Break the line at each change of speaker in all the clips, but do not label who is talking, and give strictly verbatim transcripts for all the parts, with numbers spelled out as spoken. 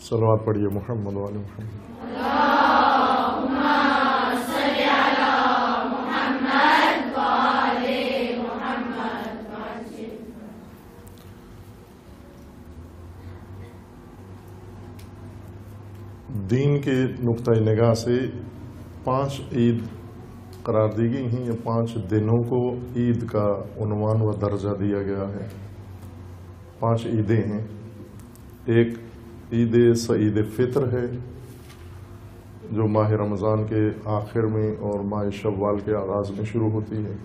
صلوات پڑھیے محمد والے محمد۔ دین کے نقطۂ نگاہ سے پانچ عید قرار دی گئی ہیں، یا پانچ دنوں کو عید کا عنوان و درجہ دیا گیا ہے۔ پانچ عیدیں ہیں۔ ایک عید سعید فطر ہے جو ماہ رمضان کے آخر میں اور ماہ شوال کے آغاز میں شروع ہوتی ہے،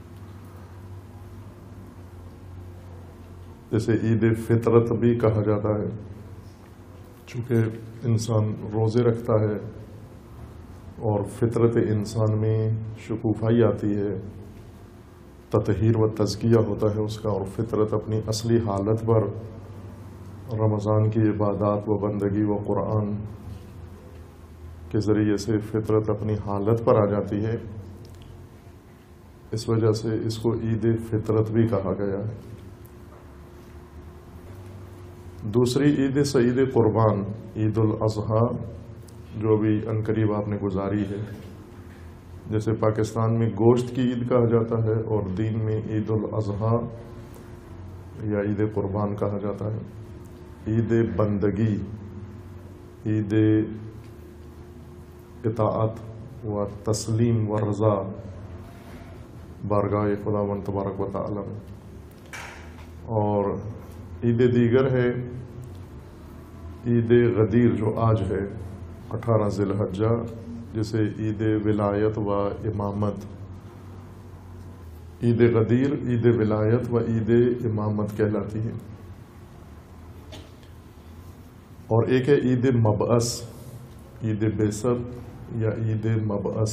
جسے عید فطرت بھی کہا جاتا ہے، چونکہ انسان روزے رکھتا ہے اور فطرت انسان میں شکوفائی آتی ہے، تطہیر و تزکیہ ہوتا ہے اس کا، اور فطرت اپنی اصلی حالت پر رمضان کی عبادات و بندگی و قرآن کے ذریعے سے فطرت اپنی حالت پر آ جاتی ہے۔ اس وجہ سے اس کو عید فطرت بھی کہا گیا ہے۔ دوسری عید سعید قربان، عید الاضحیٰ، جو بھی عنقریب آپ نے گزاری ہے، جیسے پاکستان میں گوشت کی عید کہا جاتا ہے اور دین میں عید الاضحیٰ یا عید قربان کہا جاتا ہے۔ عید بندگی، عید اطاعت و تسلیم و رضا بارگاہ خداوند تبارک و تعالی میں۔ اور عید دیگر ہے عید غدیر، جو آج ہے اٹھارہ ذی الحجہ، جسے عید ولایت و امامت، عید غدیر، عید ولایت و عید امامت کہلاتی ہے۔ اور ایک ہے عید مبعث، عید بعثت یا عید مبعث،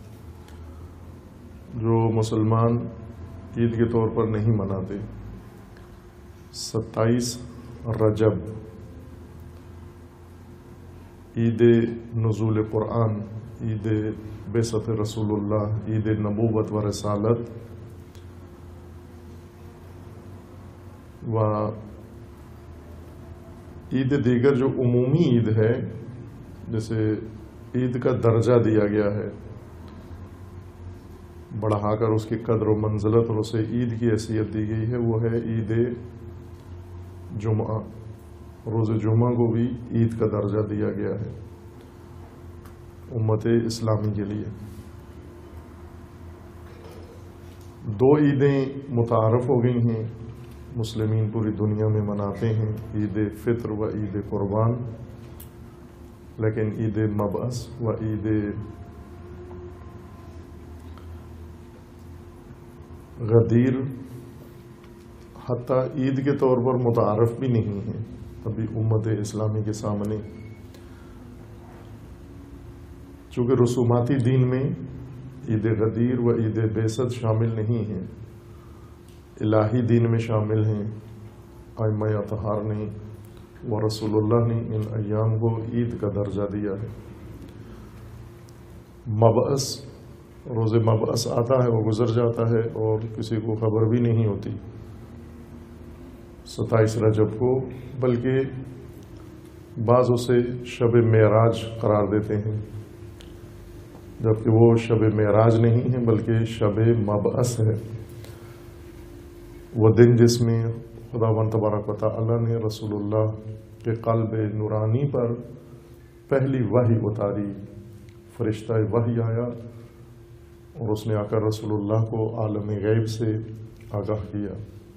جو مسلمان عید کے طور پر نہیں مناتے۔ ستائیس رجب، عید نزول قرآن، عید بعثت رسول اللہ، عید نبوت و رسالت، و عید دیگر جو عمومی عید ہے، جیسے عید کا درجہ دیا گیا ہے، بڑھا کر اس کی قدر و منزلت اور اسے عید کی حیثیت دی گئی ہے، وہ ہے عید جمعہ۔ روز جمعہ کو بھی عید کا درجہ دیا گیا ہے امت اسلامی کے لیے۔ دو عیدیں متعارف ہو گئی ہیں، مسلمین پوری دنیا میں مناتے ہیں، عید فطر و عید قربان، لیکن عید مبعث و عید غدیر حتیٰ عید کے طور پر متعارف بھی نہیں ہے ابھی امت اسلامی کے سامنے، چونکہ رسوماتی دین میں عید غدیر و عید بعثت شامل نہیں ہیں، الہی دین میں شامل ہیں۔ ائمہ اطہار نے و رسول اللہ نے ان ایام کو عید کا درجہ دیا ہے۔ مبعث، روز مبعث آتا ہے، وہ گزر جاتا ہے اور کسی کو خبر بھی نہیں ہوتی ستائیس رجب کو، بلکہ بعض اسے شب معراج قرار دیتے ہیں، جبکہ وہ شب معراج نہیں ہے بلکہ شب مبعث ہے، وہ دن جس میں خداوند تبارک و تعالی نے رسول اللہ کے قلب نورانی پر پہلی وحی اتاری، فرشتہ وحی آیا اور اس نے آ کر رسول اللہ کو عالم غیب سے آگاہ کیا۔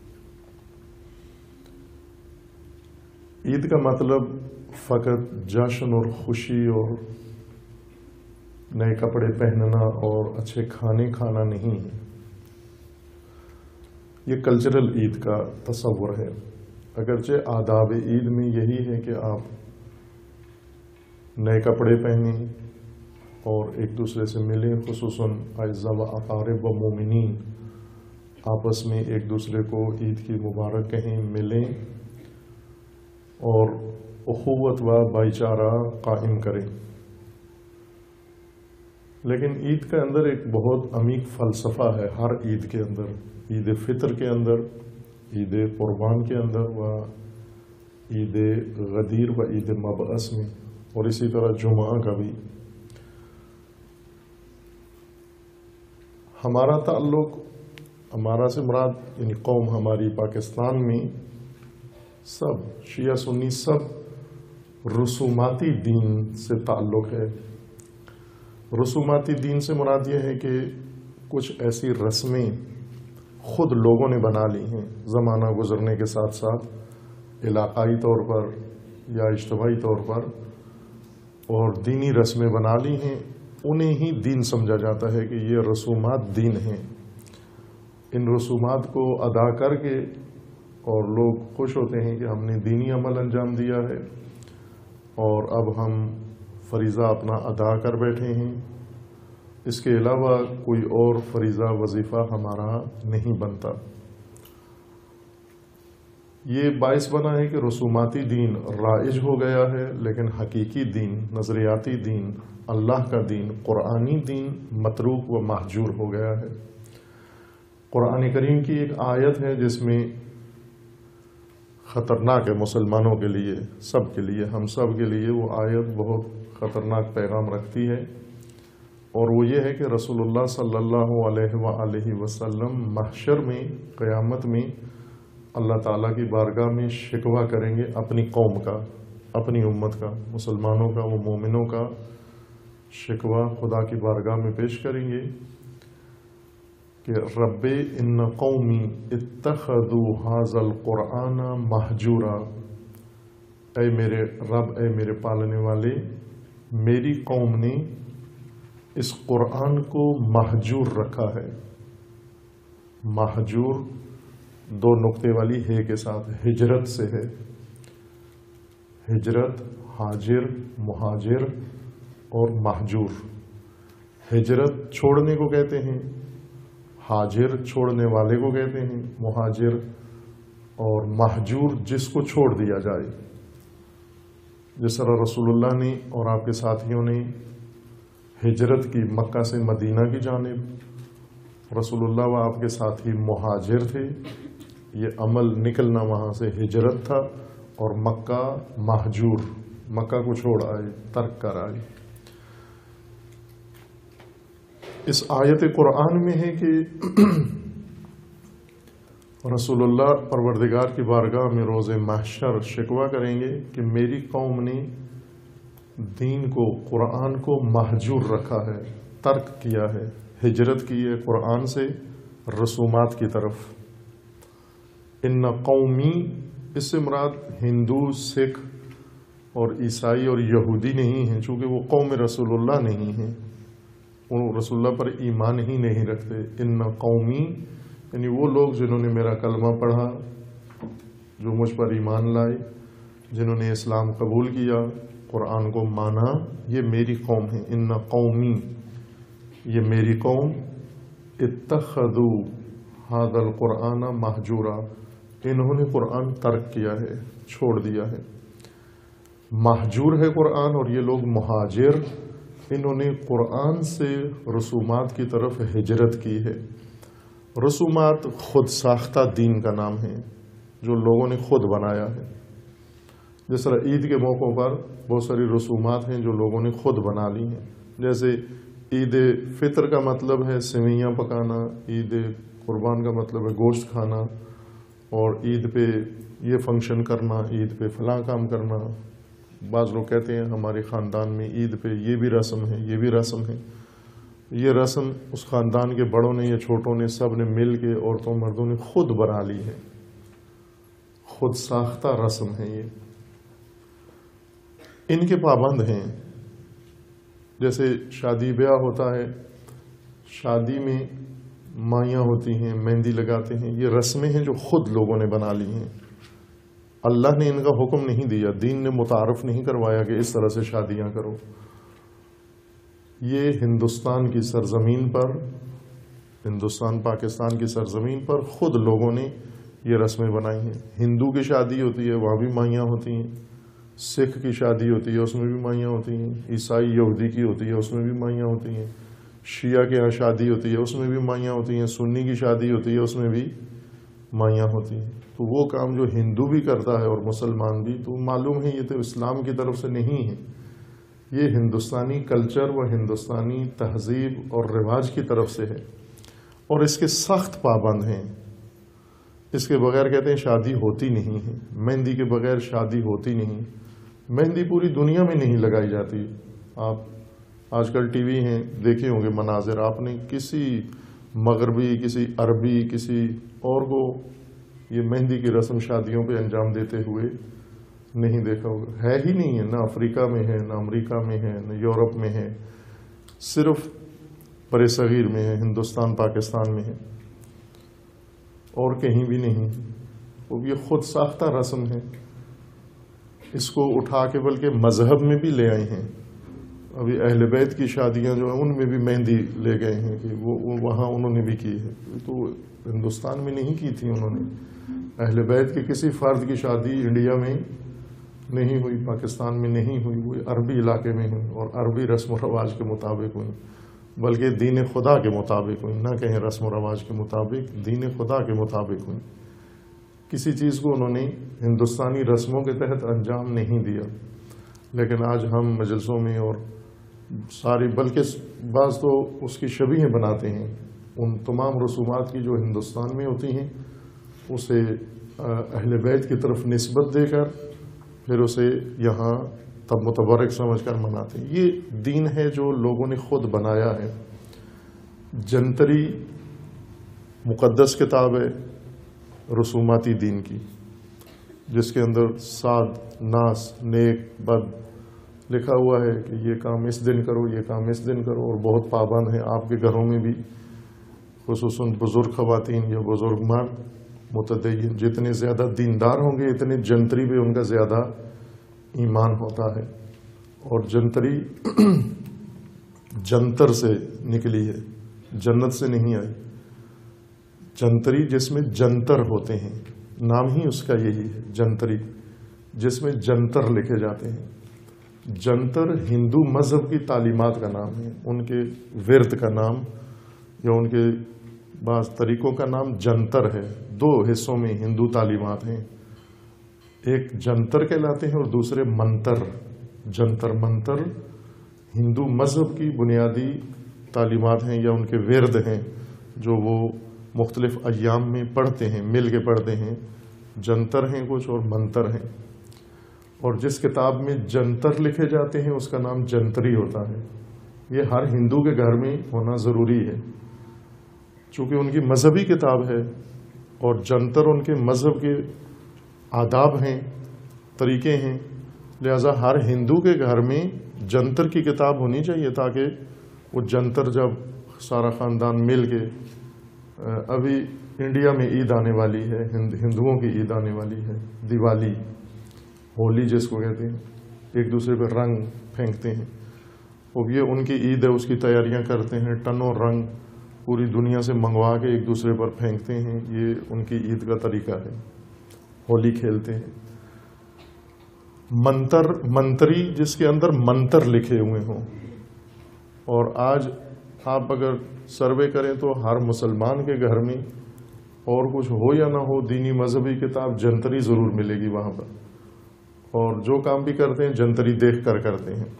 عید کا مطلب فقط جشن اور خوشی اور نئے کپڑے پہننا اور اچھے کھانے کھانا نہیں ہے، یہ کلچرل عید کا تصور ہے۔ اگرچہ آداب عید میں یہی ہے کہ آپ نئے کپڑے پہنیں اور ایک دوسرے سے ملیں، خصوصاً اعزاء و اقارب و مومنین آپس میں ایک دوسرے کو عید کی مبارک کہیں، ملیں اور اخوت و بھائی چارہ قائم کریں۔ لیکن عید کے اندر ایک بہت عمیق فلسفہ ہے، ہر عید کے اندر، عید فطر کے اندر، عید قربان کے اندر و عید غدیر و عید مبعث میں، اور اسی طرح جمعہ کا بھی۔ ہمارا تعلق، ہمارا سے مراد یعنی قوم ہماری پاکستان میں سب شیعہ سنی سب رسوماتی دین سے تعلق ہے۔ رسوماتی دین سے مراد یہ ہے کہ کچھ ایسی رسمیں خود لوگوں نے بنا لی ہیں زمانہ گزرنے کے ساتھ ساتھ، علاقائی طور پر یا اجتماعی طور پر، اور دینی رسمیں بنا لی ہیں، انہیں ہی دین سمجھا جاتا ہے کہ یہ رسومات دین ہیں۔ ان رسومات کو ادا کر کے اور لوگ خوش ہوتے ہیں کہ ہم نے دینی عمل انجام دیا ہے اور اب ہم فریضہ اپنا ادا کر بیٹھے ہیں، اس کے علاوہ کوئی اور فریضہ وظیفہ ہمارا نہیں بنتا۔ یہ باعث بنا ہے کہ رسوماتی دین رائج ہو گیا ہے، لیکن حقیقی دین، نظریاتی دین، اللہ کا دین، قرآنی دین متروک و مہجور ہو گیا ہے۔ قرآن کریم کی ایک آیت ہے جس میں خطرناک ہے مسلمانوں کے لیے، سب کے لیے، ہم سب کے لیے وہ آیت بہت خطرناک پیغام رکھتی ہے، اور وہ یہ ہے کہ رسول اللہ صلی اللہ علیہ وآلہ وسلم محشر میں، قیامت میں اللہ تعالیٰ کی بارگاہ میں شکوہ کریں گے اپنی قوم کا، اپنی امت کا، مسلمانوں کا، وہ مومنوں کا شکوہ خدا کی بارگاہ میں پیش کریں گے کہ رب ان قومی اتخذوا ھذا القرآن مہجورا، اے میرے رب، اے میرے پالنے والے، میری قوم نے اس قرآن کو مہجور رکھا ہے۔ مہجور دو نقطے والی ہے کے ساتھ، ہجرت سے ہے، ہجرت، حاجر، مہاجر اور مہجور۔ ہجرت چھوڑنے کو کہتے ہیں، حاجر چھوڑنے والے کو کہتے ہیں، مہاجر، اور مہجور جس کو چھوڑ دیا جائے۔ جس طرح رسول اللہ نے اور آپ کے ساتھیوں نے ہجرت کی مکہ سے مدینہ کی جانب، رسول اللہ و آپ کے ساتھی مہاجر تھے، یہ عمل نکلنا وہاں سے ہجرت تھا، اور مکہ مہجور، مکہ کو چھوڑ آئے، ترک کر آئے۔ اس آیت قرآن میں ہے کہ رسول اللہ پروردگار کی بارگاہ میں روز محشر شکوہ کریں گے کہ میری قوم نے دین کو، قرآن کو مہجور رکھا ہے، ترک کیا ہے، ہجرت کی ہے قرآن سے رسومات کی طرف۔ ان قومی، اس سے مراد ہندو، سکھ اور عیسائی اور یہودی نہیں ہیں، چونکہ وہ قوم رسول اللہ نہیں ہیں، وہ رسول اللہ پر ایمان ہی نہیں رکھتے۔ ان قومی یعنی وہ لوگ جنہوں نے میرا کلمہ پڑھا، جو مجھ پر ایمان لائے، جنہوں نے اسلام قبول کیا، قرآن کو مانا، یہ میری قوم ہے۔ ان قومی، یہ میری قوم، اتخذوا ھذا القرآن مہجورا، انہوں نے قرآن ترک کیا ہے، چھوڑ دیا ہے۔ مہجور ہے قرآن، اور یہ لوگ مہاجر، انہوں نے قرآن سے رسومات کی طرف ہجرت کی ہے۔ رسومات خود ساختہ دین کا نام ہے، جو لوگوں نے خود بنایا ہے۔ جس طرح عید کے موقعوں پر بہت ساری رسومات ہیں جو لوگوں نے خود بنا لی ہیں، جیسے عید فطر کا مطلب ہے سوئیاں پکانا، عید قربان کا مطلب ہے گوشت کھانا، اور عید پہ یہ فنکشن کرنا، عید پہ فلاں کام کرنا۔ بعض لوگ کہتے ہیں ہمارے خاندان میں عید پہ یہ بھی رسم ہے، یہ بھی رسم ہے۔ یہ رسم اس خاندان کے بڑوں نے یا چھوٹوں نے، سب نے مل کے، عورتوں مردوں نے خود بنا لی ہے، خود ساختہ رسم ہے یہ۔ ان کے پابند ہیں، جیسے شادی بیاہ ہوتا ہے، شادی میں مائیاں ہوتی ہیں، مہندی لگاتے ہیں، یہ رسمیں ہیں جو خود لوگوں نے بنا لی ہیں۔ اللہ نے ان کا حکم نہیں دیا، دین نے متعارف نہیں کروایا کہ اس طرح سے شادیاں کرو۔ یہ ہندوستان کی سرزمین پر، ہندوستان پاکستان کی سرزمین پر خود لوگوں نے یہ رسمیں بنائی ہیں۔ ہندو کی شادی ہوتی ہے، وہاں بھی مائیاں ہوتی ہیں، سکھ کی شادی ہوتی ہے، اس میں بھی مائیاں ہوتی ہیں، عیسائی یہودی کی ہوتی ہے، اس میں بھی مائیاں ہوتی ہیں، شیعہ کے یہاں شادی ہوتی ہے، اس میں بھی مائیاں ہوتی ہیں، سنی کی شادی ہوتی ہے، اس میں بھی مائیاں ہوتی ہیں، تو وہ کام جو ہندو بھی کرتا ہے اور مسلمان بھی، تو معلوم ہے یہ تو اسلام کی طرف سے نہیں ہے، یہ ہندوستانی کلچر و ہندوستانی تہذیب اور رواج کی طرف سے ہے، اور اس کے سخت پابند ہیں۔ اس کے بغیر کہتے ہیں شادی ہوتی نہیں ہے، مہندی کے بغیر شادی ہوتی نہیں، مہندی پوری دنیا میں نہیں لگائی جاتی۔ آپ آج کل ٹی وی ہیں، دیکھے ہوں گے مناظر، آپ نے کسی مغربی، کسی عربی، کسی اور کو یہ مہندی کی رسم شادیوں پہ انجام دیتے ہوئے نہیں دیکھا ہوگا، ہے ہی نہیں ہے، نہ افریقہ میں ہے، نہ امریکہ میں ہے، نہ یورپ میں ہے، صرف بر صغیر میں ہے، ہندوستان پاکستان میں ہے، اور کہیں بھی نہیں۔ وہ یہ خود ساختہ رسم ہے، اس کو اٹھا کے بلکہ مذہب میں بھی لے آئے ہیں۔ ابھی اہل بیت کی شادیاں جو ہیں ان میں بھی مہندی لے گئے ہیں کہ وہ وہاں انہوں نے بھی کی ہے، تو ہندوستان میں نہیں کی تھی انہوں نے۔ اہل بیت کے کسی فرد کی شادی انڈیا میں نہیں ہوئی، پاکستان میں نہیں ہوئی، وہ عربی علاقے میں ہوئی اور عربی رسم و رواج کے مطابق ہوئی، بلکہ دین خدا کے مطابق ہوئی، نہ کہیں رسم و رواج کے مطابق، دین خدا کے مطابق ہوئی۔ کسی چیز کو انہوں نے ہندوستانی رسموں کے تحت انجام نہیں دیا۔ لیکن آج ہم مجلسوں میں اور ساری، بلکہ بعض تو اس کی شبیہیں بناتے ہیں، ان تمام رسومات کی جو ہندوستان میں ہوتی ہیں اسے اہل بیت کی طرف نسبت دے کر پھر اسے یہاں تب متبرک سمجھ کر مناتے ہیں۔ یہ دین ہے جو لوگوں نے خود بنایا ہے۔ جنتری مقدس کتاب ہے رسوماتی دین کی، جس کے اندر سعد، ناس، نیک، بد لکھا ہوا ہے کہ یہ کام اس دن کرو، یہ کام اس دن کرو، اور بہت پابند ہیں۔ آپ کے گھروں میں بھی خصوصاً بزرگ خواتین یا بزرگ مرد متدین جتنے زیادہ دیندار ہوں گے اتنے جنتری پہ ان کا زیادہ ایمان ہوتا ہے۔ اور جنتری جنتر سے نکلی ہے، جنت سے نہیں آئی۔ جنتری جس میں جنتر ہوتے ہیں، نام ہی اس کا یہی ہے، جنتری، جس میں جنتر لکھے جاتے ہیں۔ جنتر ہندو مذہب کی تعلیمات کا نام ہے، ان کے ورد کا نام یا ان کے بعض طریقوں کا نام جنتر ہے۔ دو حصوں میں ہندو تعلیمات ہیں، ایک جنتر کہلاتے ہیں اور دوسرے منتر۔ جنتر منتر ہندو مذہب کی بنیادی تعلیمات ہیں یا ان کے ورد ہیں جو وہ مختلف ایام میں پڑھتے ہیں، مل کے پڑھتے ہیں۔ جنتر ہیں کچھ اور منتر ہیں، اور جس کتاب میں جنتر لکھے جاتے ہیں اس کا نام جنتری ہوتا ہے۔ یہ ہر ہندو کے گھر میں ہونا ضروری ہے، چونکہ ان کی مذہبی کتاب ہے، اور جنتر ان کے مذہب کے آداب ہیں، طریقے ہیں، لہذا ہر ہندو کے گھر میں جنتر کی کتاب ہونی چاہیے، تاکہ وہ جنتر جب سارا خاندان مل کے، ابھی انڈیا میں عید آنے والی ہے، ہندوؤں کی عید آنے والی ہے، دیوالی، ہولی جس کو کہتے ہیں، ایک دوسرے پہ رنگ پھینکتے ہیں، اب یہ ان کی عید ہے، اس کی تیاریاں کرتے ہیں، ٹنوں رنگ پوری دنیا سے منگوا کے ایک دوسرے پر پھینکتے ہیں، یہ ان کی عید کا طریقہ ہے، ہولی کھیلتے ہیں۔ منتر، منتری جس کے اندر منتر لکھے ہوئے ہوں، اور آج آپ اگر سروے کریں تو ہر مسلمان کے گھر میں اور کچھ ہو یا نہ ہو دینی مذہبی کتاب جنتری ضرور ملے گی وہاں پر، اور جو کام بھی کرتے ہیں جنتری دیکھ کر کرتے ہیں۔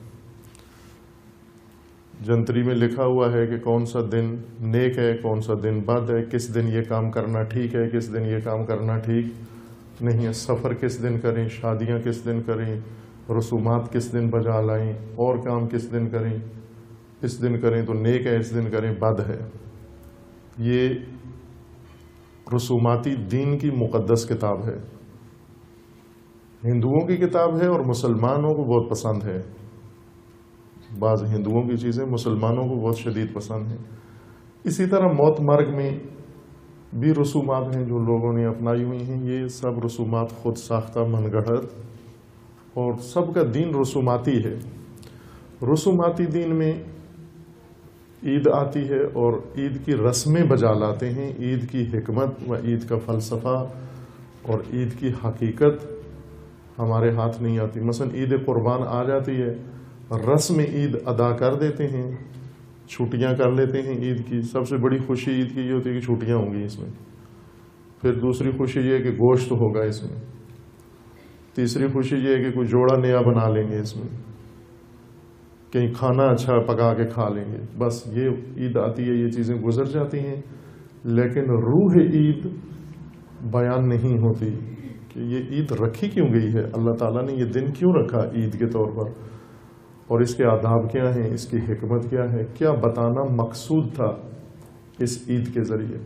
جنتری میں لکھا ہوا ہے کہ کون سا دن نیک ہے، کون سا دن بد ہے، کس دن یہ کام کرنا ٹھیک ہے، کس دن یہ کام کرنا ٹھیک نہیں ہے، سفر کس دن کریں، شادیاں کس دن کریں، رسومات کس دن بجا لائیں، اور کام کس دن کریں، اس دن کریں تو نیک ہے، اس دن کریں بد ہے۔ یہ رسوماتی دین کی مقدس کتاب ہے، ہندوؤں کی کتاب ہے اور مسلمانوں کو بہت پسند ہے۔ بعض ہندوؤں کی چیزیں مسلمانوں کو بہت شدید پسند ہیں۔ اسی طرح موت مرگ میں بھی رسومات ہیں جو لوگوں نے اپنائی ہوئی ہیں، یہ سب رسومات خود ساختہ من گھڑت، اور سب کا دین رسوماتی ہے۔ رسوماتی دین میں عید آتی ہے اور عید کی رسمیں بجا لاتے ہیں، عید کی حکمت و عید کا فلسفہ اور عید کی حقیقت ہمارے ہاتھ نہیں آتی۔ مثلا عید قربان آ جاتی ہے، رسم عید ادا کر دیتے ہیں، چھٹیاں کر لیتے ہیں عید کی۔ سب سے بڑی خوشی عید کی یہ ہوتی ہے کہ چھٹیاں ہوں گی اس میں، پھر دوسری خوشی یہ ہے کہ گوشت ہوگا اس میں، تیسری خوشی یہ ہے کہ کوئی جوڑا نیا بنا لیں گے، اس میں کہیں کھانا اچھا پکا کے کھا لیں گے. بس یہ عید آتی ہے، یہ چیزیں گزر جاتی ہیں، لیکن روح عید بیان نہیں ہوتی کہ یہ عید رکھی کیوں گئی ہے، اللہ تعالیٰ نے یہ دن کیوں رکھا عید کے طور پر، اور اس کے آداب کیا ہیں، اس کی حکمت کیا ہے، کیا بتانا مقصود تھا اس عید کے ذریعے.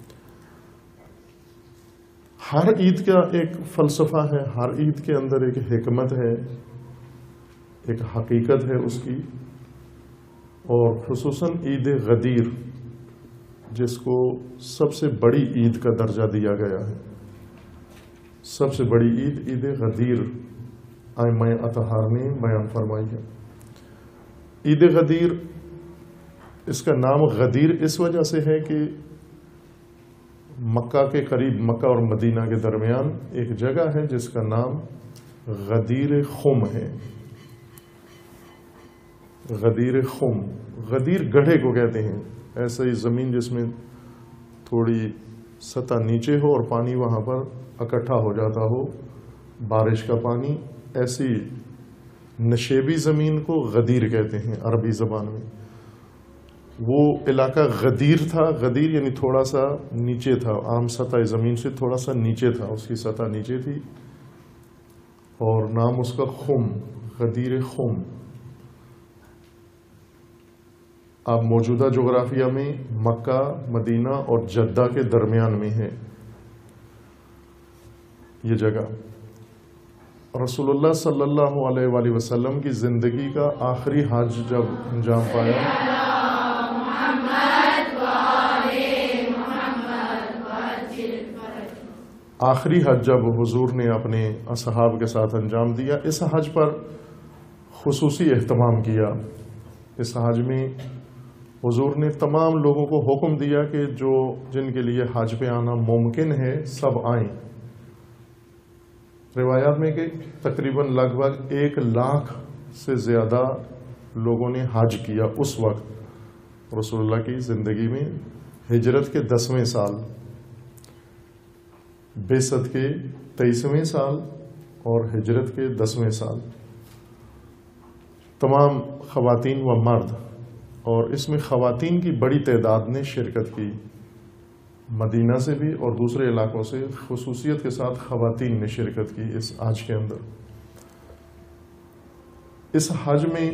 ہر عید کا ایک فلسفہ ہے، ہر عید کے اندر ایک حکمت ہے، ایک حقیقت ہے اس کی. اور خصوصاً عید غدیر جس کو سب سے بڑی عید کا درجہ دیا گیا ہے، سب سے بڑی عید عید غدیر ائمہ اطہار نے بیان فرمائی ہے. عید غدیر، اس کا نام غدیر اس وجہ سے ہے کہ مکہ کے قریب، مکہ اور مدینہ کے درمیان ایک جگہ ہے جس کا نام غدیر خم ہے. غدیر خم، غدیر گڑھے کو کہتے ہیں، ایسا ہی زمین جس میں تھوڑی سطح نیچے ہو اور پانی وہاں پر اکٹھا ہو جاتا ہو، بارش کا پانی، ایسی نشیبی زمین کو غدیر کہتے ہیں عربی زبان میں. وہ علاقہ غدیر تھا، غدیر یعنی تھوڑا سا نیچے تھا، عام سطح زمین سے تھوڑا سا نیچے تھا، اس کی سطح نیچے تھی، اور نام اس کا خم، غدیر خم. اب موجودہ جغرافیہ میں مکہ، مدینہ اور جدہ کے درمیان میں ہے یہ جگہ. رسول اللہ صلی اللہ علیہ وآلہ وسلم کی زندگی کا آخری حج جب انجام پایا، آخری حج جب حضور نے اپنے اصحاب کے ساتھ انجام دیا، اس حج پر خصوصی اہتمام کیا. اس حج میں حضور نے تمام لوگوں کو حکم دیا کہ جو جن کے لیے حج پہ آنا ممکن ہے سب آئیں. روایات میں کہ تقریباً لگ بھگ ایک لاکھ سے زیادہ لوگوں نے حج کیا اس وقت رسول اللہ کی زندگی میں، ہجرت کے دسویں سال، بعثت کے تیئیسویں سال اور ہجرت کے دسویں سال. تمام خواتین و مرد، اور اس میں خواتین کی بڑی تعداد نے شرکت کی، مدینہ سے بھی اور دوسرے علاقوں سے خصوصیت کے ساتھ خواتین نے شرکت کی اس حج کے اندر. اس حج میں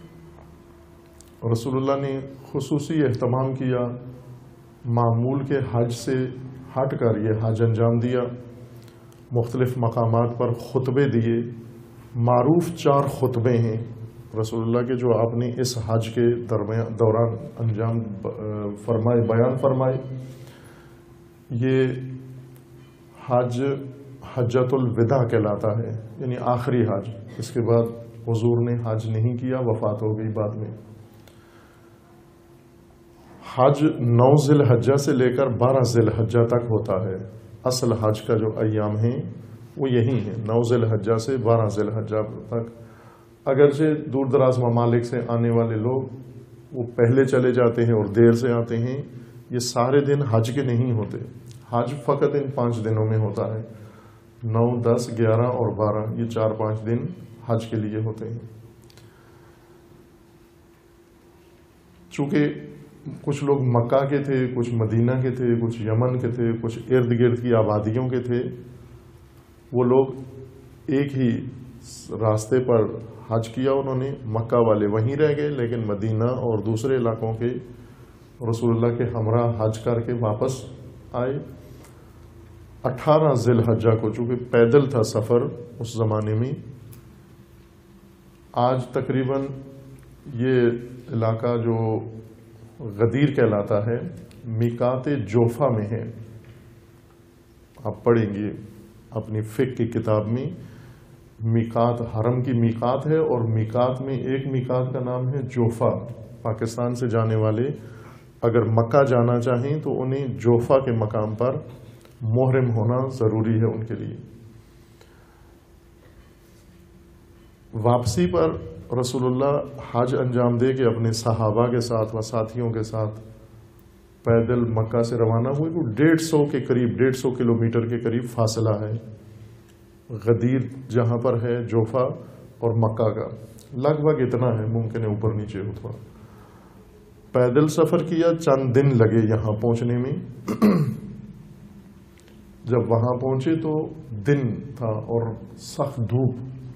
رسول اللہ نے خصوصی اہتمام کیا، معمول کے حج سے ہٹ کر یہ حج انجام دیا. مختلف مقامات پر خطبے دیے، معروف چار خطبے ہیں رسول اللہ کے جو آپ نے اس حج کے درمیان دوران انجام فرمائے، بیان فرمائے. یہ حج حجۃ الوداع کہلاتا ہے، یعنی آخری حج. اس کے بعد حضور نے حج نہیں کیا، وفات ہو گئی بعد میں. حج نو ذی الحجہ سے لے کر بارہ ذی الحجہ تک ہوتا ہے. اصل حج کا جو ایام ہیں وہ یہی ہیں، نو ذی الحجہ سے بارہ ذی الحجہ تک. اگرچہ دور دراز ممالک سے آنے والے لوگ وہ پہلے چلے جاتے ہیں اور دیر سے آتے ہیں، یہ سارے دن حج کے نہیں ہوتے. حج فقط ان پانچ دنوں میں ہوتا ہے، نو، دس، گیارہ اور بارہ، یہ چار پانچ دن حج کے لیے ہوتے ہیں. چونکہ کچھ لوگ مکہ کے تھے، کچھ مدینہ کے تھے، کچھ یمن کے تھے، کچھ ارد گرد کی آبادیوں کے تھے، وہ لوگ ایک ہی راستے پر حج کیا انہوں نے. مکہ والے وہیں رہ گئے، لیکن مدینہ اور دوسرے علاقوں کے رسول اللہ کے ہمراہ حج کر کے واپس آئے. اٹھارہ ذی الحجہ کو، چونکہ پیدل تھا سفر اس زمانے میں، آج تقریباً یہ علاقہ جو غدیر کہلاتا ہے میقات جوفا میں ہے. آپ پڑھیں گے اپنی فقہ کی کتاب میں، میقات حرم کی میقات ہے، اور میقات میں ایک میقات کا نام ہے جوفا. پاکستان سے جانے والے اگر مکہ جانا چاہیں تو انہیں جوفا کے مقام پر محرم ہونا ضروری ہے ان کے لیے. واپسی پر رسول اللہ حج انجام دے کے اپنے صحابہ کے ساتھ و ساتھیوں کے ساتھ پیدل مکہ سے روانہ ہوئے. وہ ڈیڑھ سو کے قریب ڈیڑھ سو کلو میٹر کے قریب فاصلہ ہے غدیر جہاں پر ہے جوفا اور مکہ کا، لگ بھگ اتنا ہے، ممکن ہے اوپر نیچے ہو تھوڑا. پیدل سفر کیا، چند دن لگے یہاں پہنچنے میں. جب وہاں پہنچے تو دن تھا اور سخت دھوپ.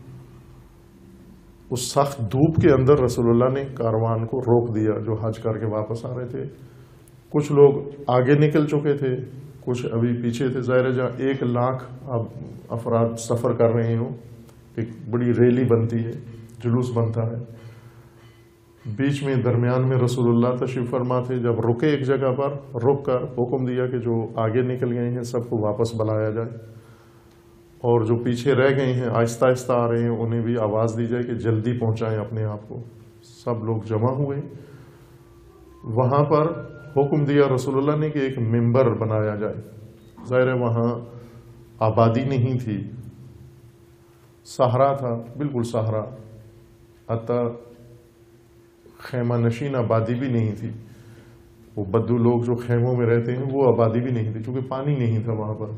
اس سخت دھوپ کے اندر رسول اللہ نے کاروان کو روک دیا جو حج کر کے واپس آ رہے تھے. کچھ لوگ آگے نکل چکے تھے، کچھ ابھی پیچھے تھے. ظاہر ہے جہاں ایک لاکھ اب افراد سفر کر رہے ہوں، ایک بڑی ریلی بنتی ہے، جلوس بنتا ہے. بیچ میں درمیان میں رسول اللہ تشریف فرما تھے. جب رکے ایک جگہ پر، رک کر حکم دیا کہ جو آگے نکل گئے ہیں سب کو واپس بلایا جائے، اور جو پیچھے رہ گئے ہیں آہستہ آہستہ آ رہے ہیں انہیں بھی آواز دی جائے کہ جلدی پہنچائیں اپنے آپ کو. سب لوگ جمع ہوئے. وہاں پر حکم دیا رسول اللہ نے کہ ایک ممبر بنایا جائے. ظاہر ہے وہاں آبادی نہیں تھی، صحرا تھا، بالکل صحرا، حتی خیمہ نشین آبادی بھی نہیں تھی. وہ بدو لوگ جو خیموں میں رہتے ہیں وہ آبادی بھی نہیں تھی، کیونکہ پانی نہیں تھا وہاں پر،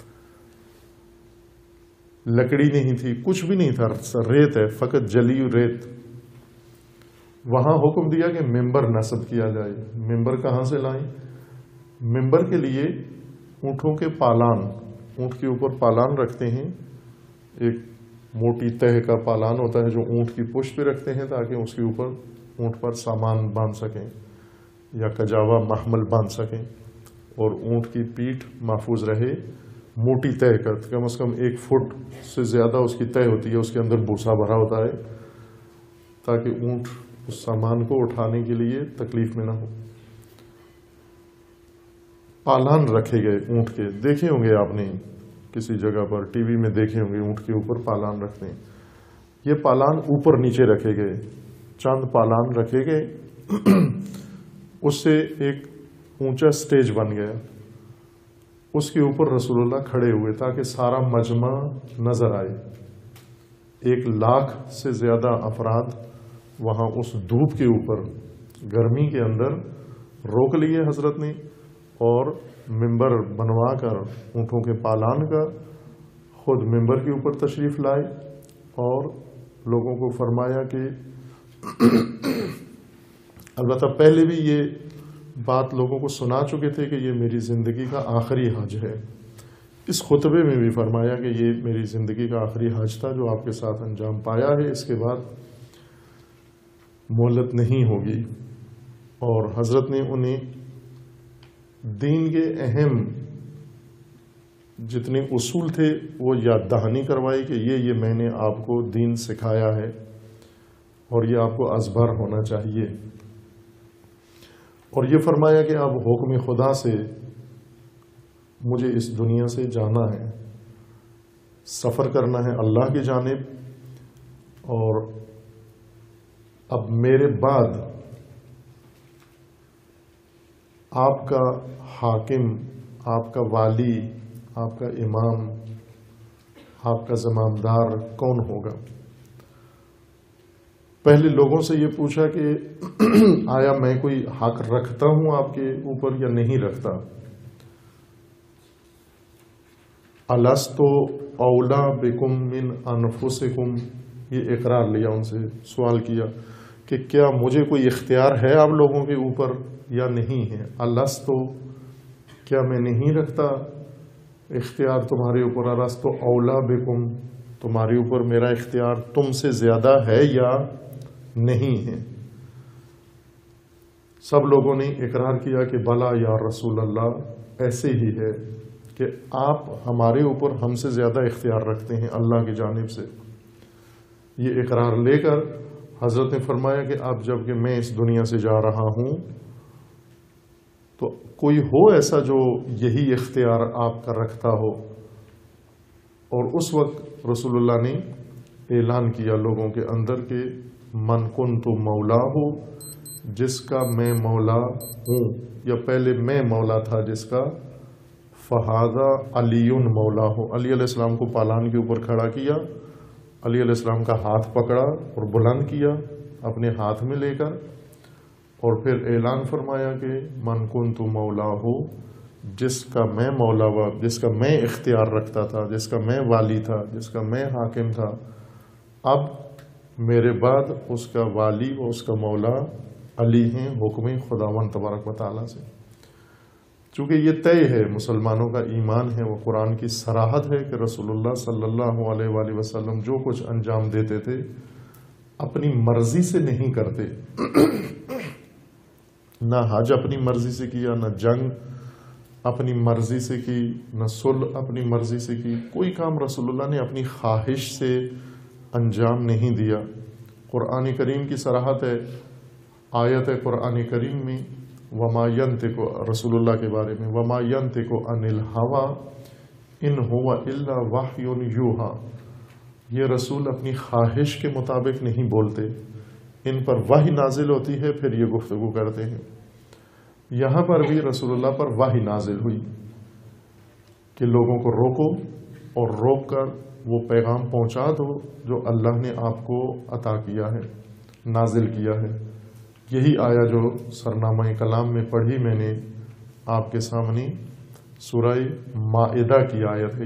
لکڑی نہیں تھی، کچھ بھی نہیں تھا، ریت ہے، فقط جلی ریت. وہاں حکم دیا کہ ممبر نصب کیا جائے. ممبر کہاں سے لائیں؟ ممبر کے لیے اونٹوں کے پالان، اونٹ کے اوپر پالان رکھتے ہیں، ایک موٹی تہ کا پالان ہوتا ہے جو اونٹ کی پشت پہ رکھتے ہیں تاکہ اس کے اوپر اونٹ پر سامان باندھ سکیں یا کجاوا محمل باندھ سکیں اور اونٹ کی پیٹھ محفوظ رہے. موٹی تہ کا کم از کم ایک فٹ سے زیادہ اس کی تہ ہوتی ہے، اس کے اندر بھوسا بھرا ہوتا ہے تاکہ اونٹ اس سامان کو اٹھانے کے لیے تکلیف میں نہ ہو. پالان رکھے گئے اونٹ کے، دیکھے ہوں گے آپ نے کسی جگہ پر، ٹی وی میں دیکھے ہوں گے اونٹ کے اوپر پالان رکھتے ہیں. یہ پالان اوپر نیچے رکھے گئے، چند پالان رکھے گئے. اس سے ایک اونچا سٹیج بن گیا، اس کے اوپر رسول اللہ کھڑے ہوئے تاکہ سارا مجمع نظر آئے. ایک لاکھ سے زیادہ افراد وہاں اس دھوپ کے اوپر گرمی کے اندر روک لیے حضرت نے، اور ممبر بنوا کر اونٹوں کے پالان کا خود ممبر کے اوپر تشریف لائے اور لوگوں کو فرمایا کہ البتہ پہلے بھی یہ بات لوگوں کو سنا چکے تھے کہ یہ میری زندگی کا آخری حج ہے. اس خطبے میں بھی فرمایا کہ یہ میری زندگی کا آخری حج تھا جو آپ کے ساتھ انجام پایا ہے، اس کے بعد مہلت نہیں ہوگی. اور حضرت نے انہیں دین کے اہم جتنے اصول تھے وہ یاد دہانی کروائی کہ یہ یہ میں نے آپ کو دین سکھایا ہے اور یہ آپ کو ازبر ہونا چاہیے. اور یہ فرمایا کہ اب حکم خدا سے مجھے اس دنیا سے جانا ہے، سفر کرنا ہے اللہ کی جانب، اور اب میرے بعد آپ کا حاکم، آپ کا والی، آپ کا امام، آپ کا زمامدار کون ہوگا؟ پہلے لوگوں سے یہ پوچھا کہ آیا میں کوئی حق رکھتا ہوں آپ کے اوپر یا نہیں رکھتا؟ الستُ اولیٰ بکم من انفسکم، یہ اقرار لیا ان سے، سوال کیا کہ کیا مجھے کوئی اختیار ہے آپ لوگوں کے اوپر یا نہیں ہے؟ الستُ، کیا میں نہیں رکھتا اختیار تمہارے اوپر؟ الستُ اولیٰ بکم، تمہارے اوپر میرا اختیار تم سے زیادہ ہے یا نہیں ہے؟ سب لوگوں نے اقرار کیا کہ بلا یا رسول اللہ، ایسے ہی ہے کہ آپ ہمارے اوپر ہم سے زیادہ اختیار رکھتے ہیں اللہ کی جانب سے. یہ اقرار لے کر حضرت نے فرمایا کہ اب جب کہ میں اس دنیا سے جا رہا ہوں تو کوئی ہو ایسا جو یہی اختیار آپ کا رکھتا ہو. اور اس وقت رسول اللہ نے اعلان کیا لوگوں کے اندر کہ من کنت مولا ہو، جس کا میں مولا ہوں، یا پہلے میں مولا تھا جس کا، فہذا علی مولا ہو. علی علیہ السلام کو پالان کے اوپر کھڑا کیا، علی علیہ السلام کا ہاتھ پکڑا اور بلند کیا اپنے ہاتھ میں لے کر، اور پھر اعلان فرمایا کہ من کنت مولا ہو، جس کا میں مولا ہوا، جس کا میں اختیار رکھتا تھا، جس کا میں والی تھا، جس کا میں حاکم تھا، اب میرے بعد اس کا والی و اس کا مولا علی ہیں، حکم خداوند تبارک و تعالیٰ سے۔ چونکہ یہ طے ہے، مسلمانوں کا ایمان ہے، وہ قرآن کی صراحت ہے کہ رسول اللہ صلی اللہ علیہ وآلہ وسلم جو کچھ انجام دیتے تھے اپنی مرضی سے نہیں کرتے، نہ حج اپنی مرضی سے کیا، نہ جنگ اپنی مرضی سے کی، نہ صلح اپنی مرضی سے کی، کوئی کام رسول اللہ نے اپنی خواہش سے انجام نہیں دیا۔ قرآن کریم کی صراحت ہے، آیت ہے قرآن کریم میں وما ینطق، رسول اللہ کے بارے میں وما ینطق عن الہوی ان ہوا الا وحی یوحی، یہ رسول اپنی خواہش کے مطابق نہیں بولتے، ان پر وحی نازل ہوتی ہے پھر یہ گفتگو کرتے ہیں۔ یہاں پر بھی رسول اللہ پر وحی نازل ہوئی کہ لوگوں کو روکو اور روک کر وہ پیغام پہنچا دو جو اللہ نے آپ کو عطا کیا ہے، نازل کیا ہے۔ یہی آیا جو سرنامہ کلام میں پڑھی میں نے آپ کے سامنے، سورہ مائدہ کی آیت ہے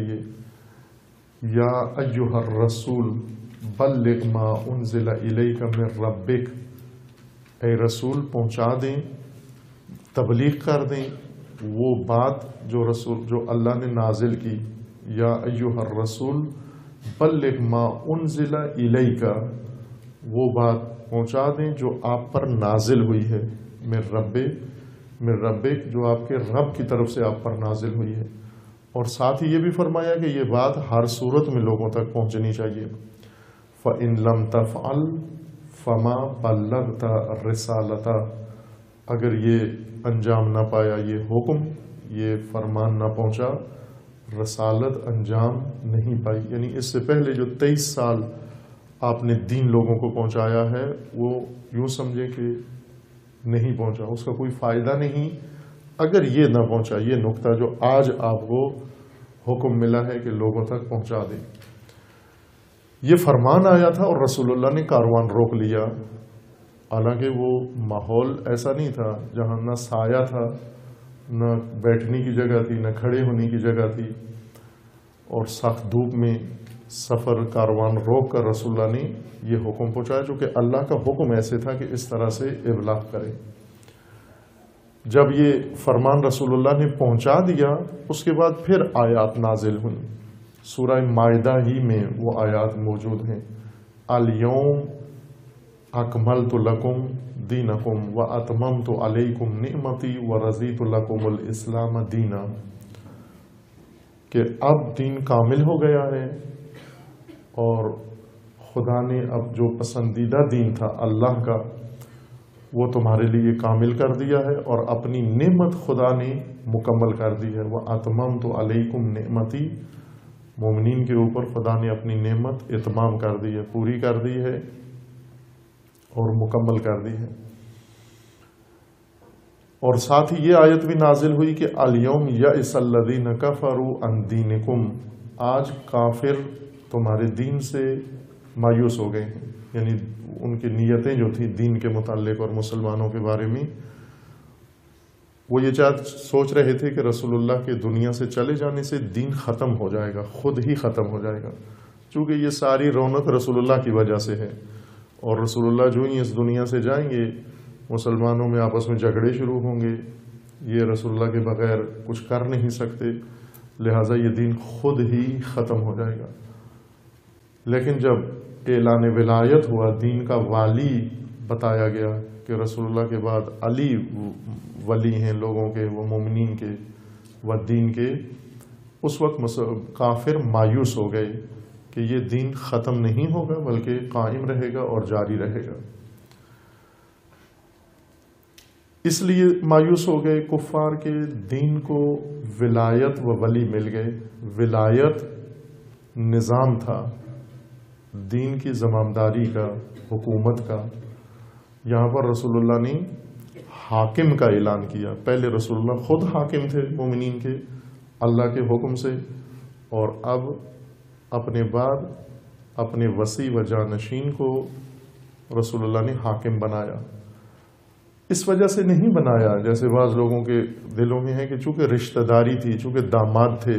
یہ، یا ایھا الرسول بلغ ما انزل الیک من ربک، اے رسول پہنچا دیں، تبلیغ کر دیں وہ بات جو رسول جو اللہ نے نازل کی، یا ایھا الرسول بلغ ما انزل الیک، وہ بات پہنچا دیں جو آپ پر نازل ہوئی ہے، من رب من ربک، جو آپ کے رب کی طرف سے آپ پر نازل ہوئی ہے۔ اور ساتھ ہی یہ بھی فرمایا کہ یہ بات ہر صورت میں لوگوں تک پہنچنی چاہیے۔ فَإِن لَمْ تَفْعَلْ فَمَا بَلَّغْتَ الرِّسَالَةَ، اگر یہ انجام نہ پایا، یہ حکم، یہ فرمان نہ پہنچا، رسالت انجام نہیں پائی۔ یعنی اس سے پہلے جو تیئیس سال آپ نے دین لوگوں کو پہنچایا ہے وہ یوں سمجھے کہ نہیں پہنچا، اس کا کوئی فائدہ نہیں اگر یہ نہ پہنچا۔ یہ نقطہ جو آج آپ کو حکم ملا ہے کہ لوگوں تک پہنچا دیں، یہ فرمان آیا تھا اور رسول اللہ نے کاروان روک لیا۔ حالانکہ وہ ماحول ایسا نہیں تھا جہاں نہ سایہ تھا، نہ بیٹھنے کی جگہ تھی، نہ کھڑے ہونے کی جگہ تھی، اور سخت دھوپ میں سفر کاروان روک کر رسول اللہ نے یہ حکم پہنچایا، چونکہ اللہ کا حکم ایسے تھا کہ اس طرح سے ابلاغ کرے۔ جب یہ فرمان رسول اللہ نے پہنچا دیا، اس کے بعد پھر آیات نازل ہوئیں۔ سورہ مائدہ ہی میں وہ آیات موجود ہیں، الیوم اکملت لکم دینکم واتممت علیکم نعمتی ورضیت لکم الاسلام دینا، کہ اب دین کامل ہو گیا ہے اور خدا نے اب جو پسندیدہ دین تھا اللہ کا وہ تمہارے لیے کامل کر دیا ہے، اور اپنی نعمت خدا نے مکمل کر دی ہے۔ وَأَتْمَمْتُ عَلَيْكُمْ نِعْمَتِي، مومنین کے اوپر خدا نے اپنی نعمت اتمام کر دی ہے، پوری کر دی ہے اور مکمل کر دی ہے۔ اور ساتھ ہی یہ آیت بھی نازل ہوئی کہ الیوم یئس الذین کفروا عن دینکم، آج کافر تمہارے دین سے مایوس ہو گئے ہیں، یعنی ان کی نیتیں جو تھیں دین کے متعلق اور مسلمانوں کے بارے میں، وہ یہ چاہت سوچ رہے تھے کہ رسول اللہ کے دنیا سے چلے جانے سے دین ختم ہو جائے گا، خود ہی ختم ہو جائے گا، چونکہ یہ ساری رونق رسول اللہ کی وجہ سے ہے، اور رسول اللہ جو ہی اس دنیا سے جائیں گے مسلمانوں میں آپس میں جھگڑے شروع ہوں گے، یہ رسول اللہ کے بغیر کچھ کر نہیں سکتے، لہٰذا یہ دین خود ہی ختم ہو جائے گا۔ لیکن جب اعلان ولایت ہوا، دین کا والی بتایا گیا کہ رسول اللہ کے بعد علی ولی ہیں لوگوں کے، وہ مومنین کے و دین کے، اس وقت کافر مایوس ہو گئے کہ یہ دین ختم نہیں ہوگا بلکہ قائم رہے گا اور جاری رہے گا۔ اس لیے مایوس ہو گئے کفار کے دین کو ولایت و ولی مل گئے۔ ولایت نظام تھا، دین کی زمامداری کا، حکومت کا، یہاں پر رسول اللہ نے حاکم کا اعلان کیا۔ پہلے رسول اللہ خود حاکم تھے مومنین کے اللہ کے حکم سے، اور اب اپنے بعد اپنے وصی و جانشین کو رسول اللہ نے حاکم بنایا۔ اس وجہ سے نہیں بنایا جیسے بعض لوگوں کے دلوں میں ہے کہ چونکہ رشتہ داری تھی، چونکہ داماد تھے.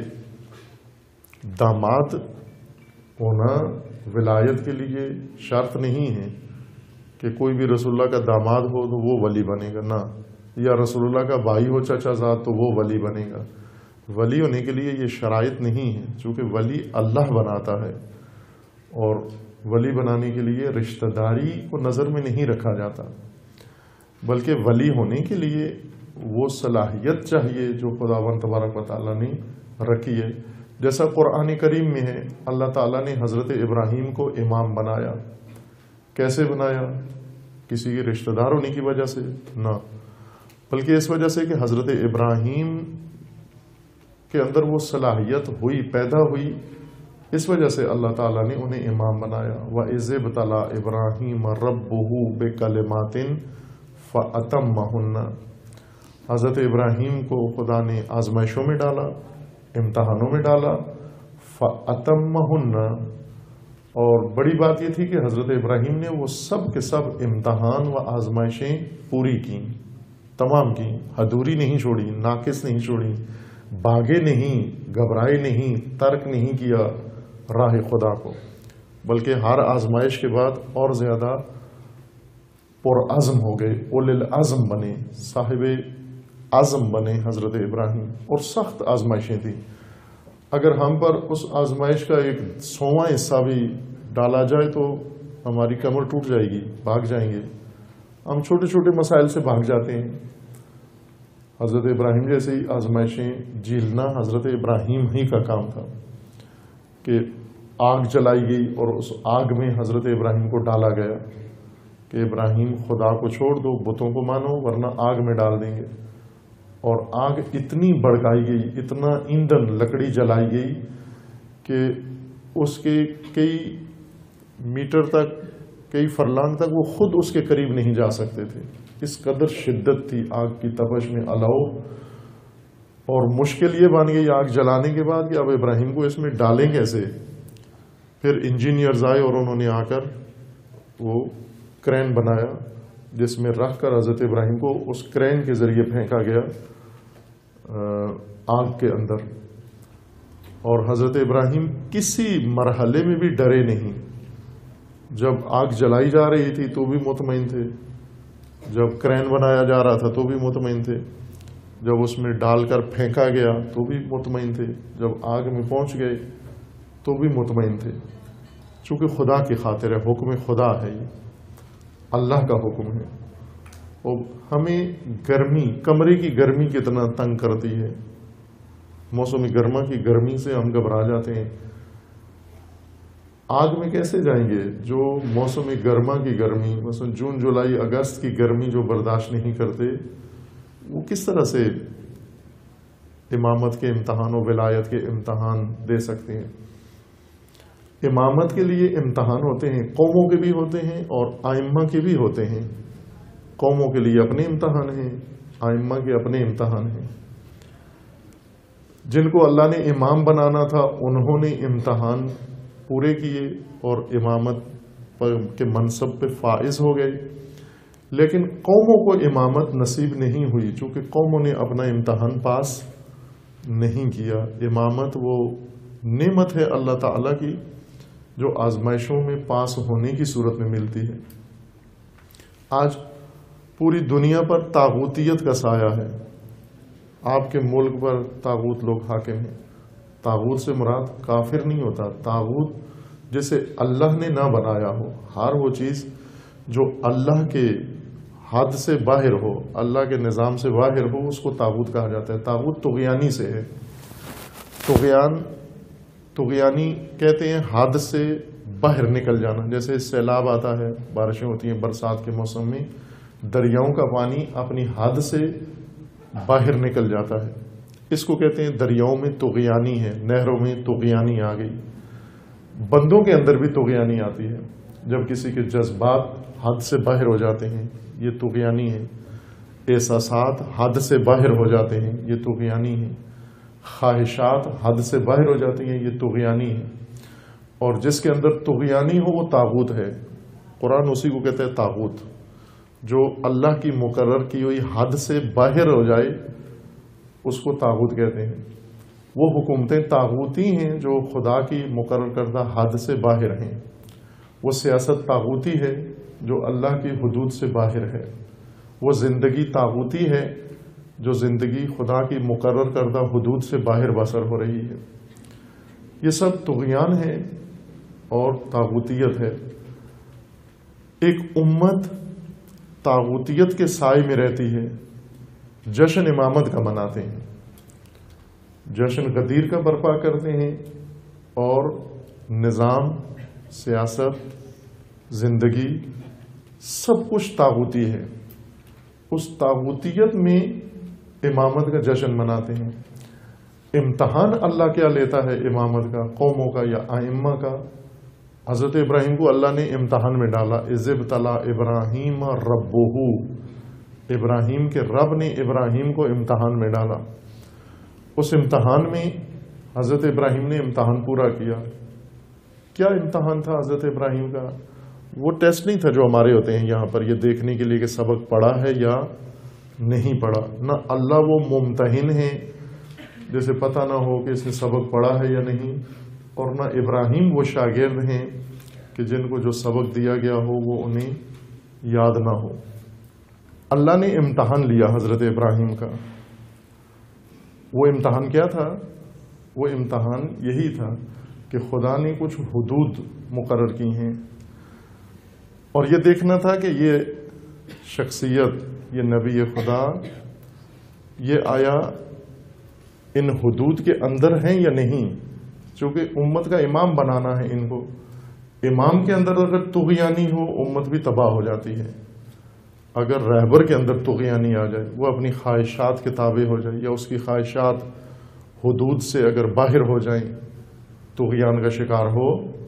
داماد ہونا ولایت کے لیے شرط نہیں ہے کہ کوئی بھی رسول اللہ کا داماد ہو تو وہ ولی بنے گا، نہ. یا رسول اللہ کا بھائی ہو چچا زاد تو وہ ولی بنے گا. ولی ہونے کے لیے یہ شرائط نہیں ہے، چونکہ ولی اللہ بناتا ہے، اور ولی بنانے کے لیے رشتہ داری کو نظر میں نہیں رکھا جاتا، بلکہ ولی ہونے کے لیے وہ صلاحیت چاہیے جو خداوند تبارک و تعالیٰ نے رکھی ہے. جیسا قرآن کریم میں ہے، اللہ تعالیٰ نے حضرت ابراہیم کو امام بنایا. کیسے بنایا؟ کسی کے رشتہ دار ہونے کی وجہ سے نہ، بلکہ اس وجہ سے کہ حضرت ابراہیم کے اندر وہ صلاحیت ہوئی، پیدا ہوئی، اس وجہ سے اللہ تعالیٰ نے انہیں امام بنایا. وَإِذِ ابْتَلَىٰ إِبْرَاهِيمَ رَبُّهُ بِكَلِمَاتٍ فَأَتَمَّهُنَّ. حضرت ابراہیم کو خدا نے آزمائشوں میں ڈالا، امتحانوں میں ڈالا. فَأَتَمَّهُنَّ. اور بڑی بات یہ تھی کہ حضرت ابراہیم نے وہ سب کے سب امتحان و آزمائشیں پوری کی، تمام کی، ادھوری نہیں چھوڑی، ناقص نہیں چھوڑی، بھاگے نہیں، گھبرائے نہیں، ترک نہیں کیا راہ خدا کو، بلکہ ہر آزمائش کے بعد اور زیادہ پرعزم ہو گئے، اول العزم بنے، صاحب عزم بنے حضرت ابراہیم. اور سخت آزمائشیں تھیں. اگر ہم پر اس آزمائش کا ایک سواں حصہ بھی ڈالا جائے تو ہماری کمر ٹوٹ جائے گی، بھاگ جائیں گے. ہم چھوٹے چھوٹے مسائل سے بھاگ جاتے ہیں. حضرت ابراہیم جیسی آزمائشیں جھیلنا حضرت ابراہیم ہی کا کام تھا کہ آگ جلائی گئی اور اس آگ میں حضرت ابراہیم کو ڈالا گیا کہ ابراہیم خدا کو چھوڑ دو، بتوں کو مانو ورنہ آگ میں ڈال دیں گے. اور آگ اتنی بڑھائی گئی، اتنا ایندھن لکڑی جلائی گئی کہ اس کے کئی میٹر تک، کئی فرلانگ تک وہ خود اس کے قریب نہیں جا سکتے تھے. اس قدر شدت تھی آگ کی تپش میں، الاؤ. اور مشکل یہ بن گئی آگ جلانے کے بعد کہ اب ابراہیم کو اس میں ڈالیں کیسے. پھر انجینئرز آئے اور انہوں نے آ کر وہ کرین بنایا جس میں رکھ کر حضرت ابراہیم کو اس کرین کے ذریعے پھینکا گیا آگ کے اندر. اور حضرت ابراہیم کسی مرحلے میں بھی ڈرے نہیں. جب آگ جلائی جا رہی تھی تو بھی مطمئن تھے، جب کرین بنایا جا رہا تھا تو بھی مطمئن تھے، جب اس میں ڈال کر پھینکا گیا تو بھی مطمئن تھے، جب آگ میں پہنچ گئے تو بھی مطمئن تھے. چونکہ خدا کی خاطر ہے، حکم خدا ہے، یہ اللہ کا حکم ہے. اور ہمیں گرمی، کمرے کی گرمی کتنا تنگ کرتی ہے. موسم گرما کی گرمی سے ہم گھبرا جاتے ہیں. آگ میں کیسے جائیں گے جو موسم گرما کی گرمی، مثلا جون جولائی اگست کی گرمی جو برداشت نہیں کرتے، وہ کس طرح سے امامت کے امتحان و ولایت کے امتحان دے سکتے ہیں. امامت کے لیے امتحان ہوتے ہیں، قوموں کے بھی ہوتے ہیں اور آئمہ کے بھی ہوتے ہیں. قوموں کے لیے اپنے امتحان ہیں، آئمہ کے اپنے امتحان ہیں. جن کو اللہ نے امام بنانا تھا انہوں نے امتحان پورے کیے اور امامت کے منصب پہ فائز ہو گئے. لیکن قوموں کو امامت نصیب نہیں ہوئی چونکہ قوموں نے اپنا امتحان پاس نہیں کیا. امامت وہ نعمت ہے اللہ تعالیٰ کی جو آزمائشوں میں پاس ہونے کی صورت میں ملتی ہے. آج پوری دنیا پر طاغوتیت کا سایہ ہے. آپ کے ملک پر طاغوت لوگ حاکم ہیں. طاغوت سے مراد کافر نہیں ہوتا، طاغوت جسے اللہ نے نہ بنایا ہو. ہر وہ چیز جو اللہ کے حد سے باہر ہو، اللہ کے نظام سے باہر ہو، اس کو طاغوت کہا جاتا ہے. طاغوت طغیانی سے ہے. طغیان طغیانی کہتے ہیں حد سے باہر نکل جانا. جیسے سیلاب آتا ہے، بارشیں ہوتی ہیں برسات کے موسم میں، دریاؤں کا پانی اپنی حد سے باہر نکل جاتا ہے. اس کو کہتے ہیں دریاؤں میں طغیانی ہے، نہروں میں طغیانی آ گئی. بندوں کے اندر بھی طغیانی آتی ہے جب کسی کے جذبات حد سے باہر ہو جاتے ہیں، یہ طغیانی ہے. احساسات حد سے باہر ہو جاتے ہیں، یہ طغیانی ہے. خواہشات حد سے باہر ہو جاتی ہیں، یہ طغیانی ہے. اور جس کے اندر طغیانی ہو وہ طاغوت ہے. قرآن اسی کو کہتا ہے طاغوت. جو اللہ کی مقرر کی ہوئی حد سے باہر ہو جائے اس کو طاغوت کہتے ہیں۔ وہ حکومتیں طاغوتی ہیں جو خدا کی مقرر کردہ حد سے باہر ہیں۔ وہ سیاست طاغوتی ہے جو اللہ کی حدود سے باہر ہے۔ وہ زندگی طاغوتی ہے جو زندگی خدا کی مقرر کردہ حدود سے باہر بسر ہو رہی ہے۔ یہ سب طغیان ہے اور طاغوتیت ہے۔ ایک امت طاغوتیت کے سائے میں رہتی ہے، جشن امامت کا مناتے ہیں، جشن غدیر کا برپا کرتے ہیں، اور نظام، سیاست، زندگی سب کچھ طاغوتی ہے۔ اس طاغوتیت میں امامت کا جشن مناتے ہیں۔ امتحان اللہ کیا لیتا ہے امامت کا، قوموں کا یا ائمہ کا؟ حضرت ابراہیم کو اللہ نے امتحان میں ڈالا۔ اذ ابتلی ابراہیم ربہ، ابراہیم کے رب نے ابراہیم کو امتحان میں ڈالا۔ اس امتحان میں حضرت ابراہیم نے امتحان پورا کیا۔ کیا امتحان تھا حضرت ابراہیم کا؟ وہ ٹیسٹ نہیں تھا جو ہمارے ہوتے ہیں یہاں پر یہ دیکھنے کے لیے کہ سبق پڑھا ہے یا نہیں پڑھا۔ نہ اللہ وہ ممتحن ہے جیسے پتہ نہ ہو کہ اس نے سبق پڑھا ہے یا نہیں، اور نہ ابراہیم وہ شاگرد ہیں کہ جن کو جو سبق دیا گیا ہو وہ انہیں یاد نہ ہو۔ اللہ نے امتحان لیا حضرت ابراہیم کا۔ وہ امتحان کیا تھا؟ وہ امتحان یہی تھا کہ خدا نے کچھ حدود مقرر کی ہیں، اور یہ دیکھنا تھا کہ یہ شخصیت، یہ نبی خدا، یہ آیا ان حدود کے اندر ہیں یا نہیں، چونکہ امت کا امام بنانا ہے ان کو۔ امام کے اندر اگر طغیانی ہو امت بھی تباہ ہو جاتی ہے۔ اگر رہبر کے اندر طغیانی آ جائے، وہ اپنی خواہشات کے تابع ہو جائے، یا اس کی خواہشات حدود سے اگر باہر ہو جائیں، طغیان کا شکار ہو،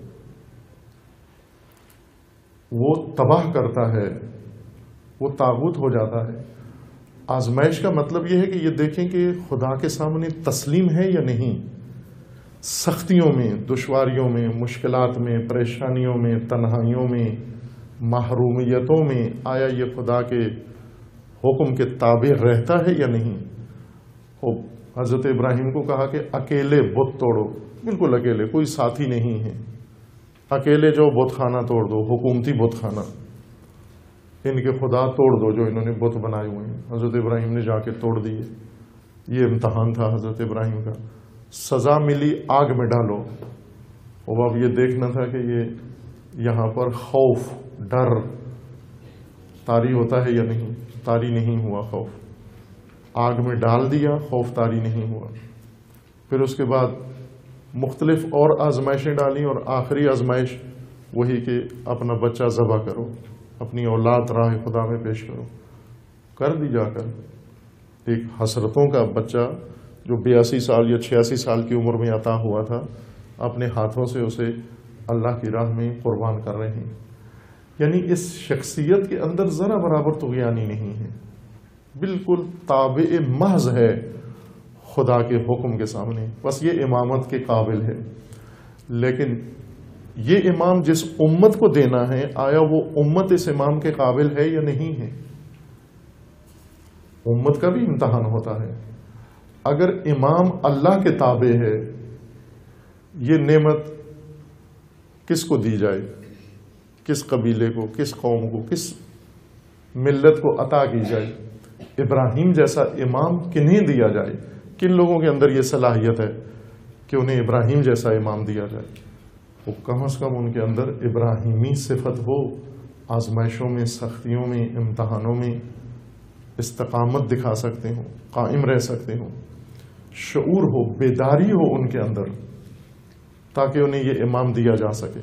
وہ تباہ کرتا ہے، وہ طاغوت ہو جاتا ہے۔ آزمائش کا مطلب یہ ہے کہ یہ دیکھیں کہ خدا کے سامنے تسلیم ہے یا نہیں۔ سختیوں میں، دشواریوں میں، مشکلات میں، پریشانیوں میں، تنہائیوں میں، محرومیتوں میں آیا یہ خدا کے حکم کے تابع رہتا ہے یا نہیں؟ حضرت ابراہیم کو کہا کہ اکیلے بت توڑو، بالکل اکیلے، کوئی ساتھی نہیں ہے، اکیلے جو بت خانہ توڑ دو، حکومتی بت خانہ، ان کے خدا توڑ دو جو انہوں نے بت بنائے ہوئے ہیں۔ حضرت ابراہیم نے جا کے توڑ دیے۔ یہ امتحان تھا حضرت ابراہیم کا۔ سزا ملی آگ میں ڈالو، اور اب یہ دیکھنا تھا کہ یہ یہاں پر خوف، ڈر طاری ہوتا ہے یا نہیں۔ طاری نہیں ہوا خوف، آگ میں ڈال دیا، خوف طاری نہیں ہوا۔ پھر اس کے بعد مختلف اور آزمائشیں ڈالیں، اور آخری آزمائش وہی کہ اپنا بچہ ذبح کرو، اپنی اولاد راہ خدا میں پیش کرو۔ کر دی جا کر ایک حسرتوں کا بچہ جو بیاسی سال یا چھیاسی سال کی عمر میں عطا ہوا تھا، اپنے ہاتھوں سے اسے اللہ کی راہ میں قربان کر رہے ہیں۔ یعنی اس شخصیت کے اندر ذرا برابر طغیانی نہیں ہے، بالکل تابع محض ہے خدا کے حکم کے سامنے، بس یہ امامت کے قابل ہے۔ لیکن یہ امام جس امت کو دینا ہے، آیا وہ امت اس امام کے قابل ہے یا نہیں ہے؟ امت کا بھی امتحان ہوتا ہے۔ اگر امام اللہ کے تابع ہے، یہ نعمت کس کو دی جائے؟ کس قبیلے کو، کس قوم کو، کس ملت کو عطا کی جائے؟ ابراہیم جیسا امام کنہیں دیا جائے؟ کن لوگوں کے اندر یہ صلاحیت ہے کہ انہیں ابراہیم جیسا امام دیا جائے؟ وہ کم از کم ان کے اندر ابراہیمی صفت ہو، آزمائشوں میں، سختیوں میں، امتحانوں میں استقامت دکھا سکتے ہوں، قائم رہ سکتے ہوں، شعور ہو، بیداری ہو ان کے اندر، تاکہ انہیں یہ امام دیا جا سکے۔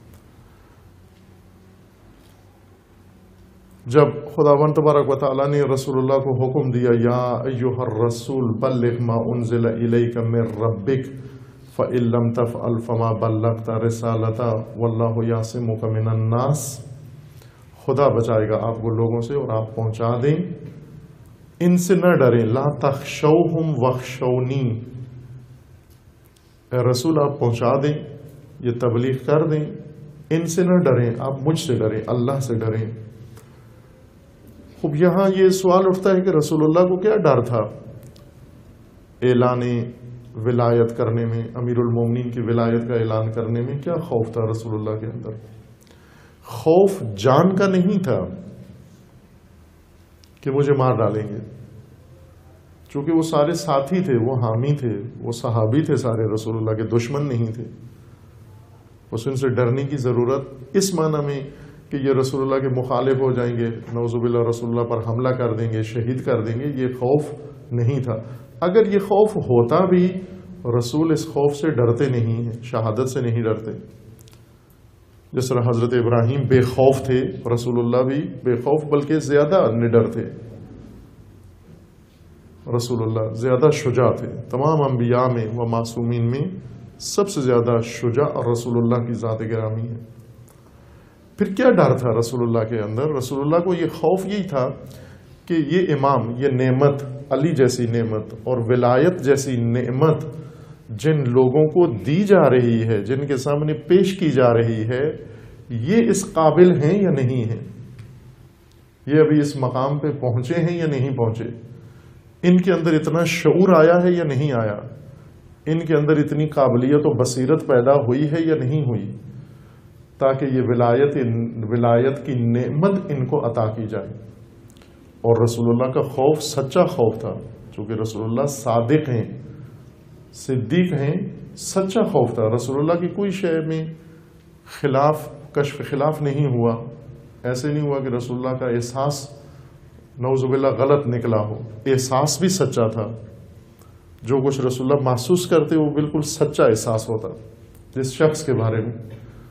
جب خداوند تبارک و تعالیٰ نے رسول اللہ کو حکم دیا، یا ایھا الرسول بلغ ما انزل الیک من ربک فإن لم تفعل فما بلغت رسالتہ واللہ یعصمک من الناس، خدا بچائے گا آپ کو لوگوں سے اور آپ پہنچا دیں، ان سے نہ ڈریں، لا تخشوہم واخشونی، اے رسول آپ پہنچا دیں، یہ تبلیغ کر دیں، ان سے نہ ڈریں، آپ مجھ سے ڈریں، اللہ سے ڈریں۔ خوب یہاں یہ سوال اٹھتا ہے کہ رسول اللہ کو کیا ڈر تھا اعلان ولایت کرنے میں، امیر المومنین کی ولایت کا اعلان کرنے میں کیا خوف تھا رسول اللہ کے اندر؟ خوف جان کا نہیں تھا کہ مجھے مار ڈالیں گے، چونکہ وہ سارے ساتھی تھے، وہ حامی تھے، وہ صحابی تھے سارے، رسول اللہ کے دشمن نہیں تھے، بس ان سے ڈرنے کی ضرورت اس معنی میں کہ یہ رسول اللہ کے مخالف ہو جائیں گے، نعوذ باللہ رسول اللہ پر حملہ کر دیں گے، شہید کر دیں گے، یہ خوف نہیں تھا۔ اگر یہ خوف ہوتا بھی، رسول اس خوف سے ڈرتے نہیں ہیں، شہادت سے نہیں ڈرتے۔ جس طرح حضرت ابراہیم بے خوف تھے، رسول اللہ بھی بے خوف بلکہ زیادہ نڈر تھے، رسول اللہ زیادہ شجاع تھے، تمام انبیاء میں و معصومین میں سب سے زیادہ شجاع اور رسول اللہ کی ذات گرامی ہے۔ پھر کیا ڈر تھا رسول اللہ کے اندر؟ رسول اللہ کو یہ خوف یہی تھا کہ یہ امام، یہ نعمت، علی جیسی نعمت اور ولایت جیسی نعمت جن لوگوں کو دی جا رہی ہے، جن کے سامنے پیش کی جا رہی ہے، یہ اس قابل ہیں یا نہیں ہیں؟ یہ ابھی اس مقام پہ پہنچے ہیں یا نہیں پہنچے؟ ان کے اندر اتنا شعور آیا ہے یا نہیں آیا؟ ان کے اندر اتنی قابلیت و بصیرت پیدا ہوئی ہے یا نہیں ہوئی، تاکہ یہ ولایت ولایت کی نعمت ان کو عطا کی جائے۔ اور رسول اللہ کا خوف سچا خوف تھا، چونکہ رسول اللہ صادق ہیں، صدیق ہیں، سچا خوف تھا۔ رسول اللہ کی کوئی شے میں خلاف کشف خلاف نہیں ہوا، ایسے نہیں ہوا کہ رسول اللہ کا احساس نعوذ باللہ غلط نکلا ہو، احساس بھی سچا تھا، جو کچھ رسول اللہ محسوس کرتے وہ بالکل سچا احساس ہوتا جس شخص کے بارے میں۔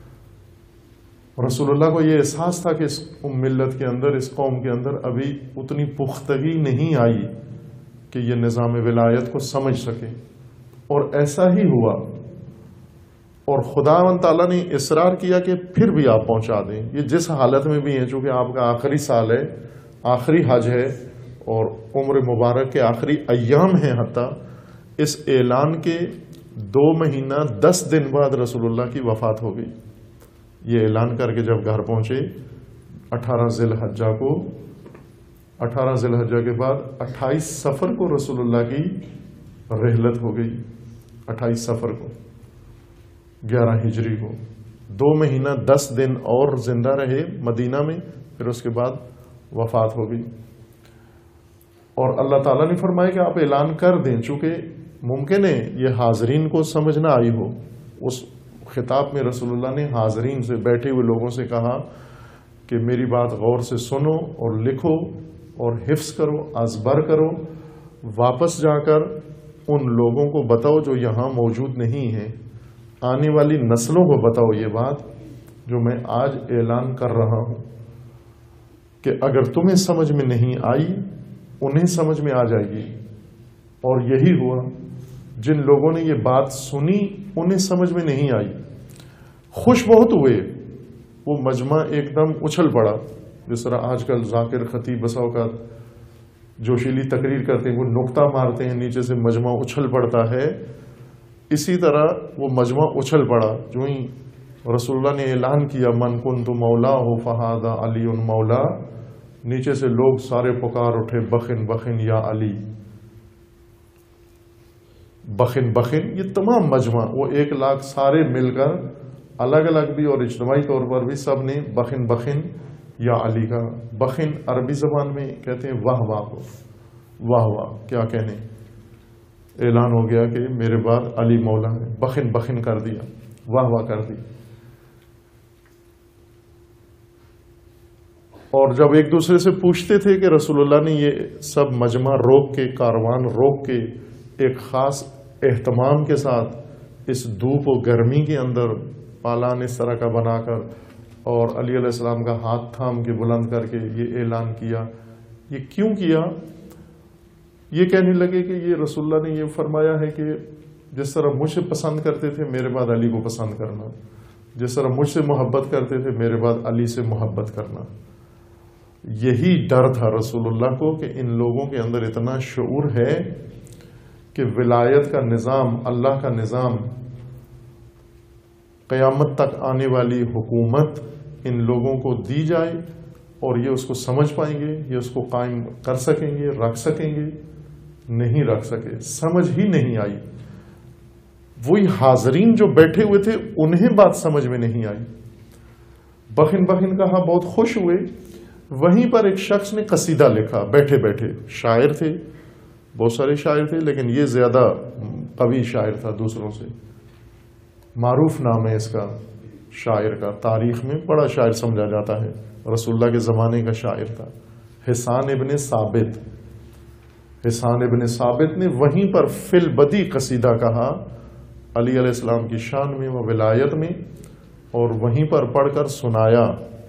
رسول اللہ کو یہ احساس تھا کہ اس ملت کے اندر، اس قوم کے اندر ابھی اتنی پختگی نہیں آئی کہ یہ نظام ولایت کو سمجھ سکے، اور ایسا ہی ہوا۔ اور خداوند تعالیٰ نے اصرار کیا کہ پھر بھی آپ پہنچا دیں، یہ جس حالت میں بھی ہیں، چونکہ آپ کا آخری سال ہے، آخری حج ہے، اور عمر مبارک کے آخری ایام ہیں، حتیٰ اس اعلان کے دو مہینہ دس دن بعد رسول اللہ کی وفات ہو گئی۔ یہ اعلان کر کے جب گھر پہنچے اٹھارہ ذی الحجہ کو، اٹھارہ ذی الحجہ کے بعد اٹھائیس سفر کو رسول اللہ کی رحلت ہو گئی، اٹھائیس سفر کو، گیارہ ہجری کو، دو مہینہ دس دن اور زندہ رہے مدینہ میں، پھر اس کے بعد وفات ہو گئی۔ اور اللہ تعالیٰ نے فرمایا کہ آپ اعلان کر دیں، چونکہ ممکن ہے یہ حاضرین کو سمجھ نہ آئی ہو۔ اس خطاب میں رسول اللہ نے حاضرین سے، بیٹھے ہوئے لوگوں سے کہا کہ میری بات غور سے سنو اور لکھو اور حفظ کرو، ازبر کرو، واپس جا کر ان لوگوں کو بتاؤ جو یہاں موجود نہیں ہیں، آنے والی نسلوں کو بتاؤ یہ بات جو میں آج اعلان کر رہا ہوں، کہ اگر تمہیں سمجھ میں نہیں آئی انہیں سمجھ میں آ جائے گی۔ اور یہی ہوا، جن لوگوں نے یہ بات سنی انہیں سمجھ میں نہیں آئی، خوش بہت ہوئے، وہ مجمع ایک دم اچھل پڑا، جس طرح آج کل ذاکر خطیب بسا اوقات جوشیلی تقریر کرتے ہیں، وہ نقطہ مارتے ہیں، نیچے سے مجمع اچھل پڑتا ہے، اسی طرح وہ مجمع اچھل پڑا۔ جو ہی رسول اللہ نے اعلان کیا من کنت مولا ہو فہذا علی مولا، نیچے سے لوگ سارے پکار اٹھے بخن بخن یا علی، بخن بخن، یہ تمام مجمع، وہ ایک لاکھ سارے مل کر الگ الگ بھی اور اجتماعی طور پر بھی سب نے بخن بخن یا علی کا۔ بخن عربی زبان میں کہتے ہیں واہ واہ کو، واہ واہ کیا کہنے، اعلان ہو گیا کہ میرے بعد علی مولا ہے، بخن بخن کر دیا، واہ واہ کر دی۔ اور جب ایک دوسرے سے پوچھتے تھے کہ رسول اللہ نے یہ سب مجمع روک کے، کاروان روک کے، ایک خاص اہتمام کے ساتھ اس دھوپ و گرمی کے اندر پالان اس طرح کا بنا کر اور علی علیہ السلام کا ہاتھ تھام کے بلند کر کے یہ اعلان کیا، یہ کیوں کیا؟ یہ کہنے لگے کہ یہ رسول اللہ نے یہ فرمایا ہے کہ جس طرح مجھ سے پسند کرتے تھے میرے بعد علی کو پسند کرنا، جس طرح مجھ سے محبت کرتے تھے میرے بعد علی سے محبت کرنا۔ یہی ڈر تھا رسول اللہ کو کہ ان لوگوں کے اندر اتنا شعور ہے کہ ولایت کا نظام، اللہ کا نظام، قیامت تک آنے والی حکومت ان لوگوں کو دی جائے، اور یہ اس کو سمجھ پائیں گے، یہ اس کو قائم کر سکیں گے، رکھ سکیں گے؟ نہیں رکھ سکے، سمجھ ہی نہیں آئی۔ وہی حاضرین جو بیٹھے ہوئے تھے انہیں بات سمجھ میں نہیں آئی۔ بخن بخن کہا، بہت خوش ہوئے۔ وہیں پر ایک شخص نے قصیدہ لکھا بیٹھے بیٹھے، شاعر تھے، بہت سارے شاعر تھے لیکن یہ زیادہ قوی شاعر تھا دوسروں سے، معروف نام ہے اس کا شاعر کا، تاریخ میں بڑا شاعر سمجھا جاتا ہے، رسول اللہ کے زمانے کا شاعر تھا، حسان ابن ثابت۔ حسان ابن ثابت نے وہیں پر فی البدی قصیدہ کہا علی علیہ السلام کی شان میں و ولایت میں، اور وہیں پر پڑھ کر سنایا۔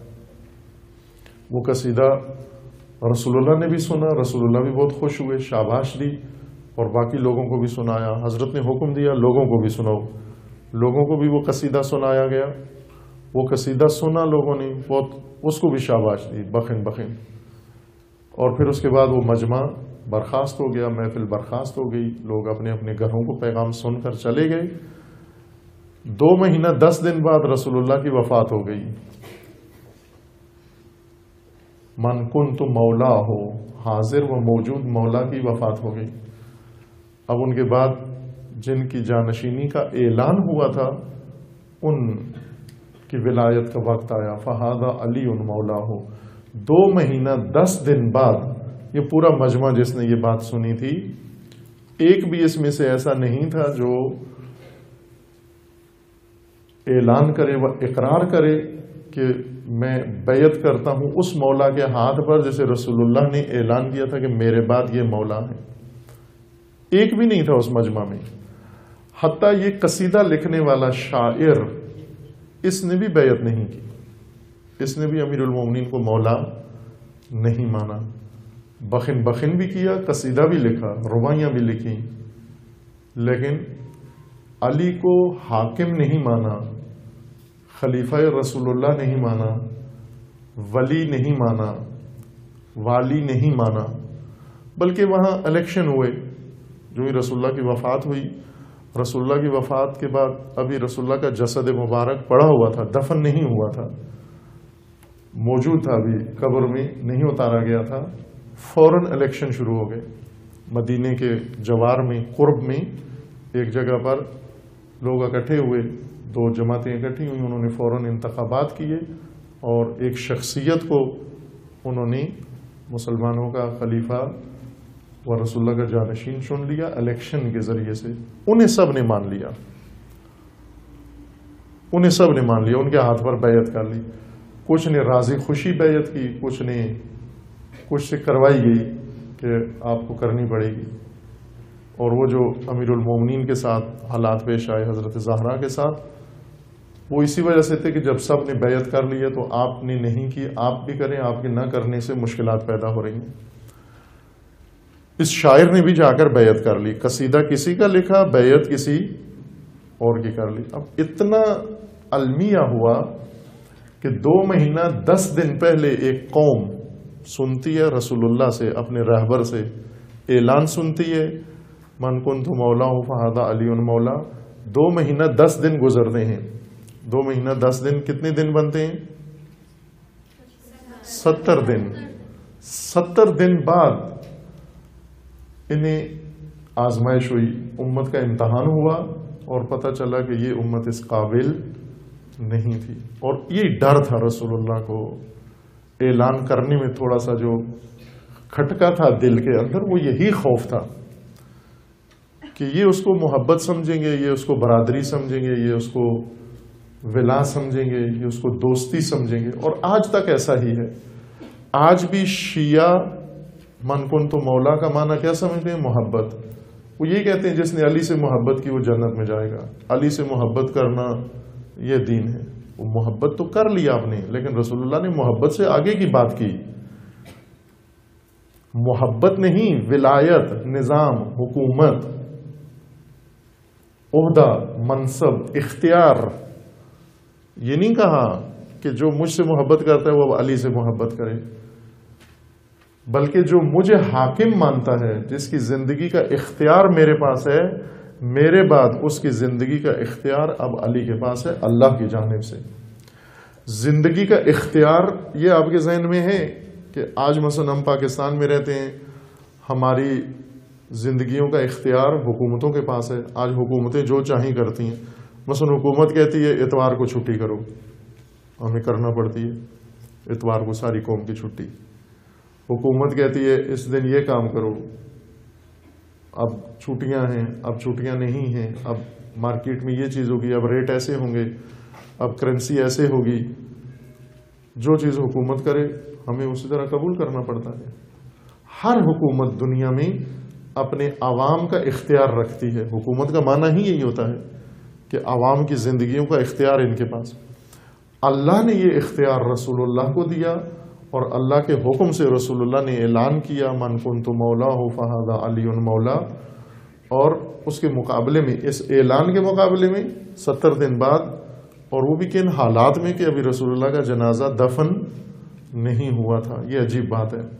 وہ قصیدہ رسول اللہ نے بھی سنا، رسول اللہ بھی بہت خوش ہوئے، شاباش دی، اور باقی لوگوں کو بھی سنایا۔ حضرت نے حکم دیا لوگوں کو بھی سناؤ، لوگوں کو بھی وہ قصیدہ سنایا گیا۔ وہ قصیدہ سنا لوگوں نے، بہت اس کو بھی شاباش دی، بخن بخن۔ اور پھر اس کے بعد وہ مجمع برخاست ہو گیا، محفل برخاست ہو گئی، لوگ اپنے اپنے گھروں کو پیغام سن کر چلے گئے۔ دو مہینہ دس دن بعد رسول اللہ کی وفات ہو گئی۔ من کنت مولا ہو، حاضر و موجود مولا کی وفات ہو گئی۔ اب ان کے بعد جن کی جانشینی کا اعلان ہوا تھا ان کی ولایت کا وقت آیا، فہذا علی مولا ہو۔ دو مہینہ دس دن بعد یہ پورا مجمع جس نے یہ بات سنی تھی، ایک بھی اس میں سے ایسا نہیں تھا جو اعلان کرے و اقرار کرے کہ میں بیعت کرتا ہوں اس مولا کے ہاتھ پر جیسے رسول اللہ نے اعلان کیا تھا کہ میرے بعد یہ مولا ہے۔ ایک بھی نہیں تھا اس مجمع میں۔ حتیٰ یہ قصیدہ لکھنے والا شاعر، اس نے بھی بیعت نہیں کی، اس نے بھی امیر المومنین کو مولا نہیں مانا۔ بخن بخن بھی کیا، قصیدہ بھی لکھا، رباعیاں بھی لکھی، لیکن علی کو حاکم نہیں مانا، خلیفہ رسول اللہ نہیں مانا، ولی نہیں مانا، والی نہیں مانا، بلکہ وہاں الیکشن ہوئے۔ جو ہی رسول اللہ کی وفات ہوئی، رسول اللہ کی وفات کے بعد ابھی رسول اللہ کا جسد مبارک پڑا ہوا تھا، دفن نہیں ہوا تھا، موجود تھا، ابھی قبر میں نہیں اتارا گیا تھا، فوراً الیکشن شروع ہو گئے۔ مدینے کے جوار میں، قرب میں ایک جگہ پر لوگ اکٹھے ہوئے، دو جماعتیں اکٹھی ہوئی، انہوں نے فوراً انتخابات کیے اور ایک شخصیت کو انہوں نے مسلمانوں کا خلیفہ و رسول اللہ کا جانشین چن لیا الیکشن کے ذریعے سے۔ انہیں سب نے مان لیا، انہیں سب نے مان لیا، ان کے ہاتھ پر بیعت کر لی۔ کچھ نے راضی خوشی بیعت کی، کچھ نے کچھ سے کروائی گئی کہ آپ کو کرنی پڑے گی۔ اور وہ جو امیر المومنین کے ساتھ حالات پیش آئے حضرت زہرا کے ساتھ، وہ اسی وجہ سے تھے کہ جب سب نے بیعت کر لی ہے تو آپ نے نہیں کی، آپ بھی کریں، آپ کے نہ کرنے سے مشکلات پیدا ہو رہی ہیں۔ اس شاعر نے بھی جا کر بیعت کر لی، قصیدہ کسی کا لکھا، بیعت کسی اور کی کر لی۔ اب اتنا المیہ ہوا کہ دو مہینہ دس دن پہلے ایک قوم سنتی ہے رسول اللہ سے، اپنے رہبر سے اعلان سنتی ہے، من کنت مولا ہوں فہذا علی مولا۔ دو مہینہ دس دن گزرتے ہیں، دو مہینہ دس دن کتنے دن بنتے ہیں؟ ستر دن۔ ستر دن بعد انہیں آزمائش ہوئی، امت کا امتحان ہوا اور پتہ چلا کہ یہ امت اس قابل نہیں تھی۔ اور یہ ڈر تھا رسول اللہ کو اعلان کرنے میں، تھوڑا سا جو کھٹکا تھا دل کے اندر، وہ یہی خوف تھا کہ یہ اس کو محبت سمجھیں گے، یہ اس کو برادری سمجھیں گے، یہ اس کو ولا سمجھیں گے، یہ اس کو دوستی سمجھیں گے۔ اور آج تک ایسا ہی ہے۔ آج بھی شیعہ من کنت مولا کا معنی کیا سمجھتے ہیں؟ محبت۔ وہ یہ کہتے ہیں جس نے علی سے محبت کی وہ جنت میں جائے گا، علی سے محبت کرنا یہ دین ہے۔ وہ محبت تو کر لیا آپ نے، لیکن رسول اللہ نے محبت سے آگے کی بات کی۔ محبت نہیں، ولایت، نظام، حکومت، عہدہ، منصب، اختیار۔ یہ نہیں کہا کہ جو مجھ سے محبت کرتا ہے وہ علی سے محبت کرے، بلکہ جو مجھے حاکم مانتا ہے، جس کی زندگی کا اختیار میرے پاس ہے، میرے بعد اس کی زندگی کا اختیار اب علی کے پاس ہے، اللہ کی جانب سے۔ زندگی کا اختیار یہ آپ کے ذہن میں ہے کہ آج مثلا ہم پاکستان میں رہتے ہیں، ہماری زندگیوں کا اختیار حکومتوں کے پاس ہے. آج حکومتیں جو چاہیں کرتی ہیں. مثلا حکومت کہتی ہے اتوار کو چھٹی کرو، ہمیں کرنا پڑتی ہے. اتوار کو ساری قوم کی چھٹی. حکومت کہتی ہے اس دن یہ کام کرو، اب چھٹیاں ہیں، اب چھٹیاں نہیں ہیں، اب مارکیٹ میں یہ چیز ہوگی، اب ریٹ ایسے ہوں گے، اب کرنسی ایسے ہوگی. جو چیز حکومت کرے ہمیں اسی طرح قبول کرنا پڑتا ہے. ہر حکومت دنیا میں اپنے عوام کا اختیار رکھتی ہے. حکومت کا معنی ہی یہی ہوتا ہے کہ عوام کی زندگیوں کا اختیار ان کے پاس. اللہ نے یہ اختیار رسول اللہ کو دیا اور اللہ کے حکم سے رسول اللہ نے اعلان کیا من کنت مولا ہو فہذا علی مولا. اور اس کے مقابلے میں، اس اعلان کے مقابلے میں ستر دن بعد، اور وہ بھی کن حالات میں کہ ابھی رسول اللہ کا جنازہ دفن نہیں ہوا تھا. یہ عجیب بات ہے.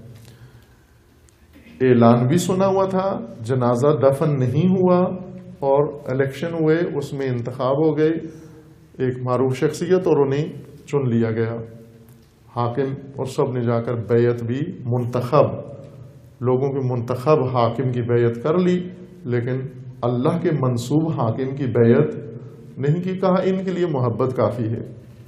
اعلان بھی سنا ہوا تھا، جنازہ دفن نہیں ہوا، اور الیکشن ہوئے، اس میں انتخاب ہو گئے ایک معروف شخصیت اور انہیں چن لیا گیا حاکم، اور سب نے جا کر بیعت بھی منتخب لوگوں کے منتخب حاکم کی بیعت کر لی، لیکن اللہ کے منصوب حاکم کی بیعت نہیں کی. کہا ان کے لیے محبت کافی ہے،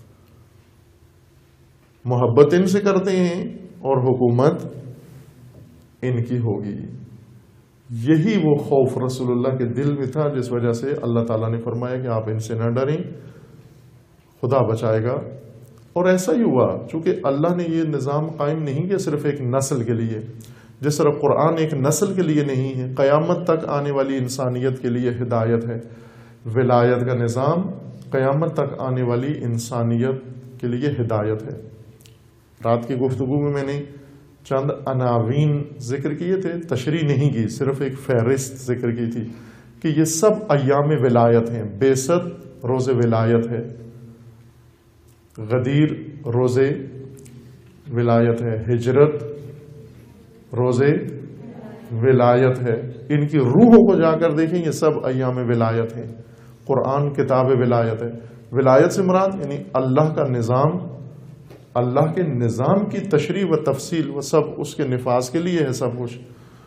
محبت ان سے کرتے ہیں اور حکومت ان کی ہوگی. یہی وہ خوف رسول اللہ کے دل میں تھا جس وجہ سے اللہ تعالیٰ نے فرمایا کہ آپ ان سے نہ ڈریں، خدا بچائے گا. اور ایسا ہی ہوا، چونکہ اللہ نے یہ نظام قائم نہیں کیا صرف ایک نسل کے لیے، جس طرح قرآن ایک نسل کے لیے نہیں ہے، قیامت تک آنے والی انسانیت کے لیے ہدایت ہے. ولایت کا نظام قیامت تک آنے والی انسانیت کے لیے ہدایت ہے. رات کی گفتگو میں میں نے چند عناوین ذکر کیے تھے، تشریح نہیں کی، صرف ایک فہرست ذکر کی تھی کہ یہ سب ایام ولایت ہیں. بعثت روز ولایت ہے، غدیر روز ولایت ہے، ہجرت روز ولایت ہے. ان کی روحوں کو جا کر دیکھیں، یہ سب ایام ولایت ہیں. قرآن کتاب ولایت ہے. ولایت سے مراد یعنی اللہ کا نظام، اللہ کے نظام کی تشریح و تفصیل، وہ سب اس کے نفاذ کے لیے ہے سب کچھ.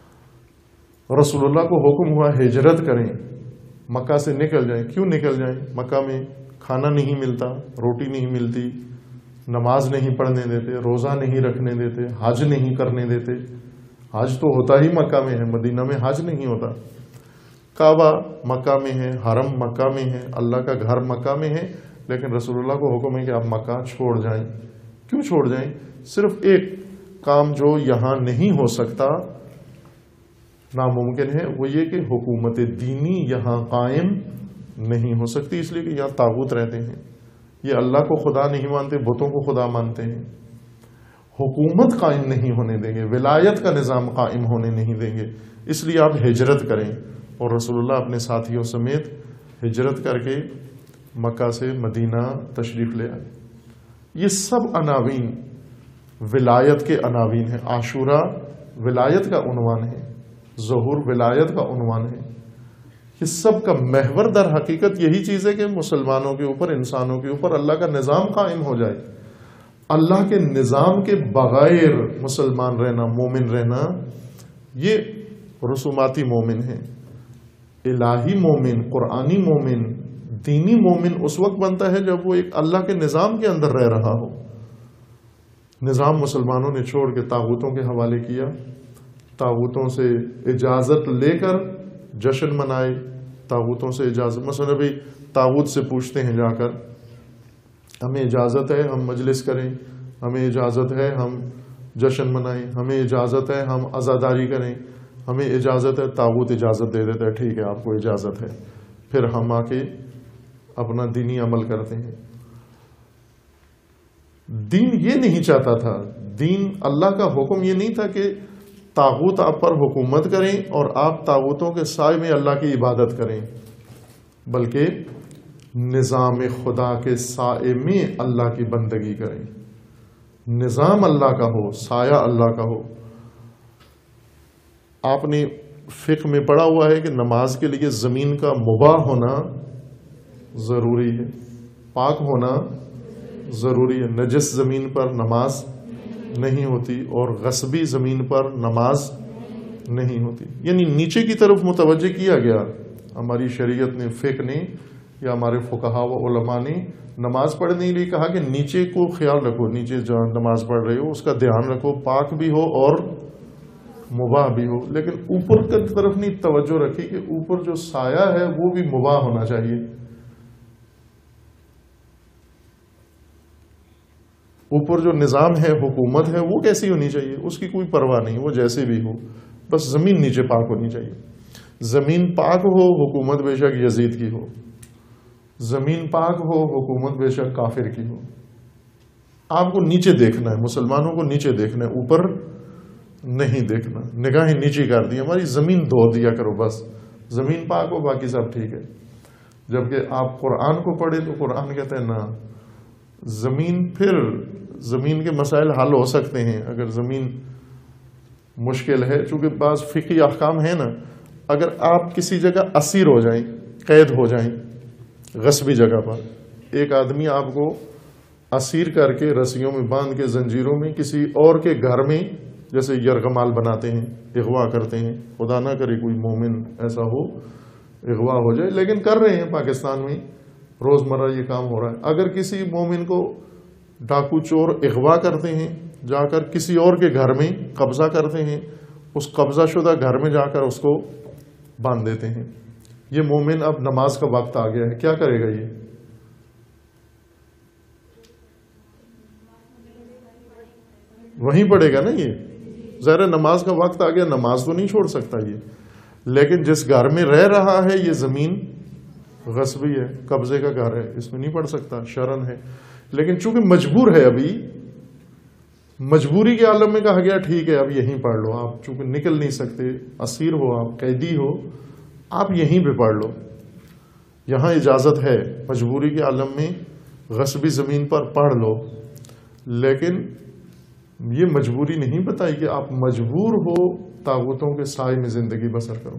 رسول اللہ کو حکم ہوا ہجرت کریں، مکہ سے نکل جائیں. کیوں نکل جائیں؟ مکہ میں کھانا نہیں ملتا، روٹی نہیں ملتی، نماز نہیں پڑھنے دیتے، روزہ نہیں رکھنے دیتے، حج نہیں کرنے دیتے. حج تو ہوتا ہی مکہ میں ہے، مدینہ میں حج نہیں ہوتا. کعبہ مکہ میں ہے، حرم مکہ میں ہے، اللہ کا گھر مکہ میں ہے، لیکن رسول اللہ کو حکم ہے کہ آپ مکہ چھوڑ جائیں. کیوں چھوڑ جائیں؟ صرف ایک کام جو یہاں نہیں ہو سکتا، ناممکن ہے، وہ یہ کہ حکومت دینی یہاں قائم نہیں ہو سکتی، اس لیے کہ یہاں طاغوت رہتے ہیں. یہ اللہ کو خدا نہیں مانتے، بتوں کو خدا مانتے ہیں. حکومت قائم نہیں ہونے دیں گے، ولایت کا نظام قائم ہونے نہیں دیں گے. اس لیے آپ ہجرت کریں. اور رسول اللہ اپنے ساتھیوں سمیت ہجرت کر کے مکہ سے مدینہ تشریف لے آئے. یہ سب عناوین ولایت کے عناوین ہیں. عاشورہ ولایت کا عنوان ہے، ظہور ولایت کا عنوان ہے. یہ سب کا محور در حقیقت یہی چیز ہے کہ مسلمانوں کے اوپر، انسانوں کے اوپر اللہ کا نظام قائم ہو جائے. اللہ کے نظام کے بغیر مسلمان رہنا، مومن رہنا، یہ رسوماتی مومن ہے. الہی مومن، قرآنی مومن، دینی مومن اس وقت بنتا ہے جب وہ ایک اللہ کے نظام کے اندر رہ رہا ہو. نظام مسلمانوں نے چھوڑ کے طاغوتوں کے حوالے کیا، طاغوتوں سے اجازت لے کر جشن منائے، طاغوتوں سے اجازت. مثلا بھی طاغوت سے پوچھتے ہیں جا کر، ہمیں اجازت ہے ہم مجلس کریں، ہمیں اجازت ہے ہم جشن منائیں، ہمیں اجازت ہے ہم عزاداری کریں، ہمیں اجازت ہے. طاغوت اجازت دے دیتا ہے، ٹھیک ہے آپ کو اجازت ہے. پھر ہم آ کے اپنا دینی عمل کرتے ہیں. دین یہ نہیں چاہتا تھا، دین اللہ کا حکم یہ نہیں تھا کہ طاغوت آپ پر حکومت کریں اور آپ طاغوتوں کے سائے میں اللہ کی عبادت کریں، بلکہ نظام خدا کے سائے میں اللہ کی بندگی کریں. نظام اللہ کا ہو، سایہ اللہ کا ہو. آپ نے فقہ میں پڑھا ہوا ہے کہ نماز کے لیے زمین کا مباح ہونا ضروری ہے، پاک ہونا ضروری ہے. نجس زمین پر نماز نہیں ہوتی اور غصبی زمین پر نماز نہیں ہوتی. یعنی نیچے کی طرف متوجہ کیا گیا. ہماری شریعت نے، فقہ نے یا ہمارے فقہاء و علماء نے نماز پڑھنے کے لیے کہا کہ نیچے کو خیال رکھو، نیچے جہاں نماز پڑھ رہے ہو اس کا دھیان رکھو، پاک بھی ہو اور مباح بھی ہو. لیکن اوپر کی طرف نہیں توجہ رکھی کہ اوپر جو سایہ ہے وہ بھی مباح ہونا چاہیے. اوپر جو نظام ہے، حکومت ہے، وہ کیسی ہونی چاہیے؟ اس کی کوئی پرواہ نہیں، وہ جیسے بھی ہو، بس زمین نیچے پاک ہونی چاہیے. زمین پاک ہو، حکومت بے شک یزید کی ہو. زمین پاک ہو، حکومت بے شک کافر کی ہو. آپ کو نیچے دیکھنا ہے، مسلمانوں کو نیچے دیکھنا ہے، اوپر نہیں دیکھنا. نگاہیں نیچے کر دی، ہماری زمین دھو دیا کرو، بس زمین پاک ہو، باقی سب ٹھیک ہے. جبکہ آپ قرآن کو پڑھے تو قرآن کہتے ہیں نا، زمین، پھر زمین کے مسائل حل ہو سکتے ہیں اگر زمین مشکل ہے. چونکہ بعض فقہی احکام ہیں نا، اگر آپ کسی جگہ اسیر ہو جائیں، قید ہو جائیں غصبی جگہ پر، ایک آدمی آپ کو اسیر کر کے رسیوں میں باندھ کے زنجیروں میں کسی اور کے گھر میں جیسے یرغمال بناتے ہیں، اغوا کرتے ہیں. خدا نہ کرے کوئی مومن ایسا ہو اغوا ہو جائے، لیکن کر رہے ہیں پاکستان میں روزمرہ یہ کام ہو رہا ہے. اگر کسی مومن کو ڈاکو چور اغوا کرتے ہیں، جا کر کسی اور کے گھر میں قبضہ کرتے ہیں، اس قبضہ شدہ گھر میں جا کر اس کو باندھ دیتے ہیں. یہ مومن اب نماز کا وقت آ گیا ہے، کیا کرے گا؟ یہ وہیں پڑے گا نا. یہ ظاہر نماز کا وقت آ گیا، نماز تو نہیں چھوڑ سکتا یہ. لیکن جس گھر میں رہ رہا ہے یہ زمین غصبی ہے، قبضے کا گھر ہے، اس میں نہیں پڑھ سکتا، شرن ہے. لیکن چونکہ مجبور ہے، ابھی مجبوری کے عالم میں کہا گیا ٹھیک ہے اب یہیں پڑھ لو. آپ چونکہ نکل نہیں سکتے، اسیر ہو، آپ قیدی ہو، آپ یہیں پہ پڑھ لو. یہاں اجازت ہے، مجبوری کے عالم میں غصبی زمین پر پڑھ لو. لیکن یہ مجبوری نہیں بتائی کہ آپ مجبور ہو طاغوتوں کے سائے میں زندگی بسر کرو.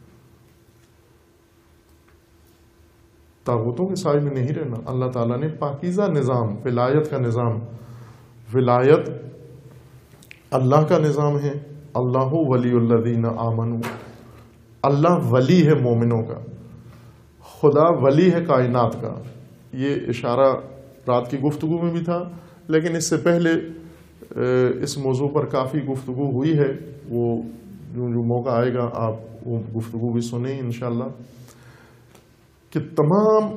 طاغوتوں کے سائے میں نہیں رہنا. اللہ تعالیٰ نے پاکیزہ نظام، ولایت کا نظام، ولایت اللہ کا نظام ہے. اللہ ولی الذین آمنوا، اللہ ولی ہے مومنوں کا، خدا ولی ہے کائنات کا. یہ اشارہ رات کی گفتگو میں بھی تھا، لیکن اس سے پہلے اس موضوع پر کافی گفتگو ہوئی ہے. وہ جو جو موقع آئے گا آپ وہ گفتگو بھی سنیں انشاءاللہ. کہ تمام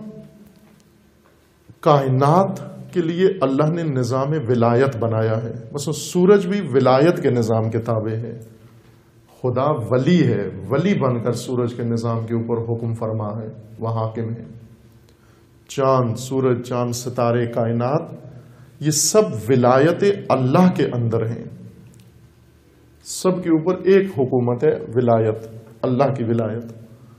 کائنات کے لیے اللہ نے نظام ولایت بنایا ہے. مثلا سورج بھی ولایت کے نظام کے تابع ہے. خدا ولی ہے، ولی بن کر سورج کے نظام کے اوپر حکم فرما ہے، وہ حاکم ہے. چاند، سورج، چاند، ستارے، کائنات، یہ سب ولایت اللہ کے اندر ہیں. سب کے اوپر ایک حکومت ہے، ولایت، اللہ کی ولایت.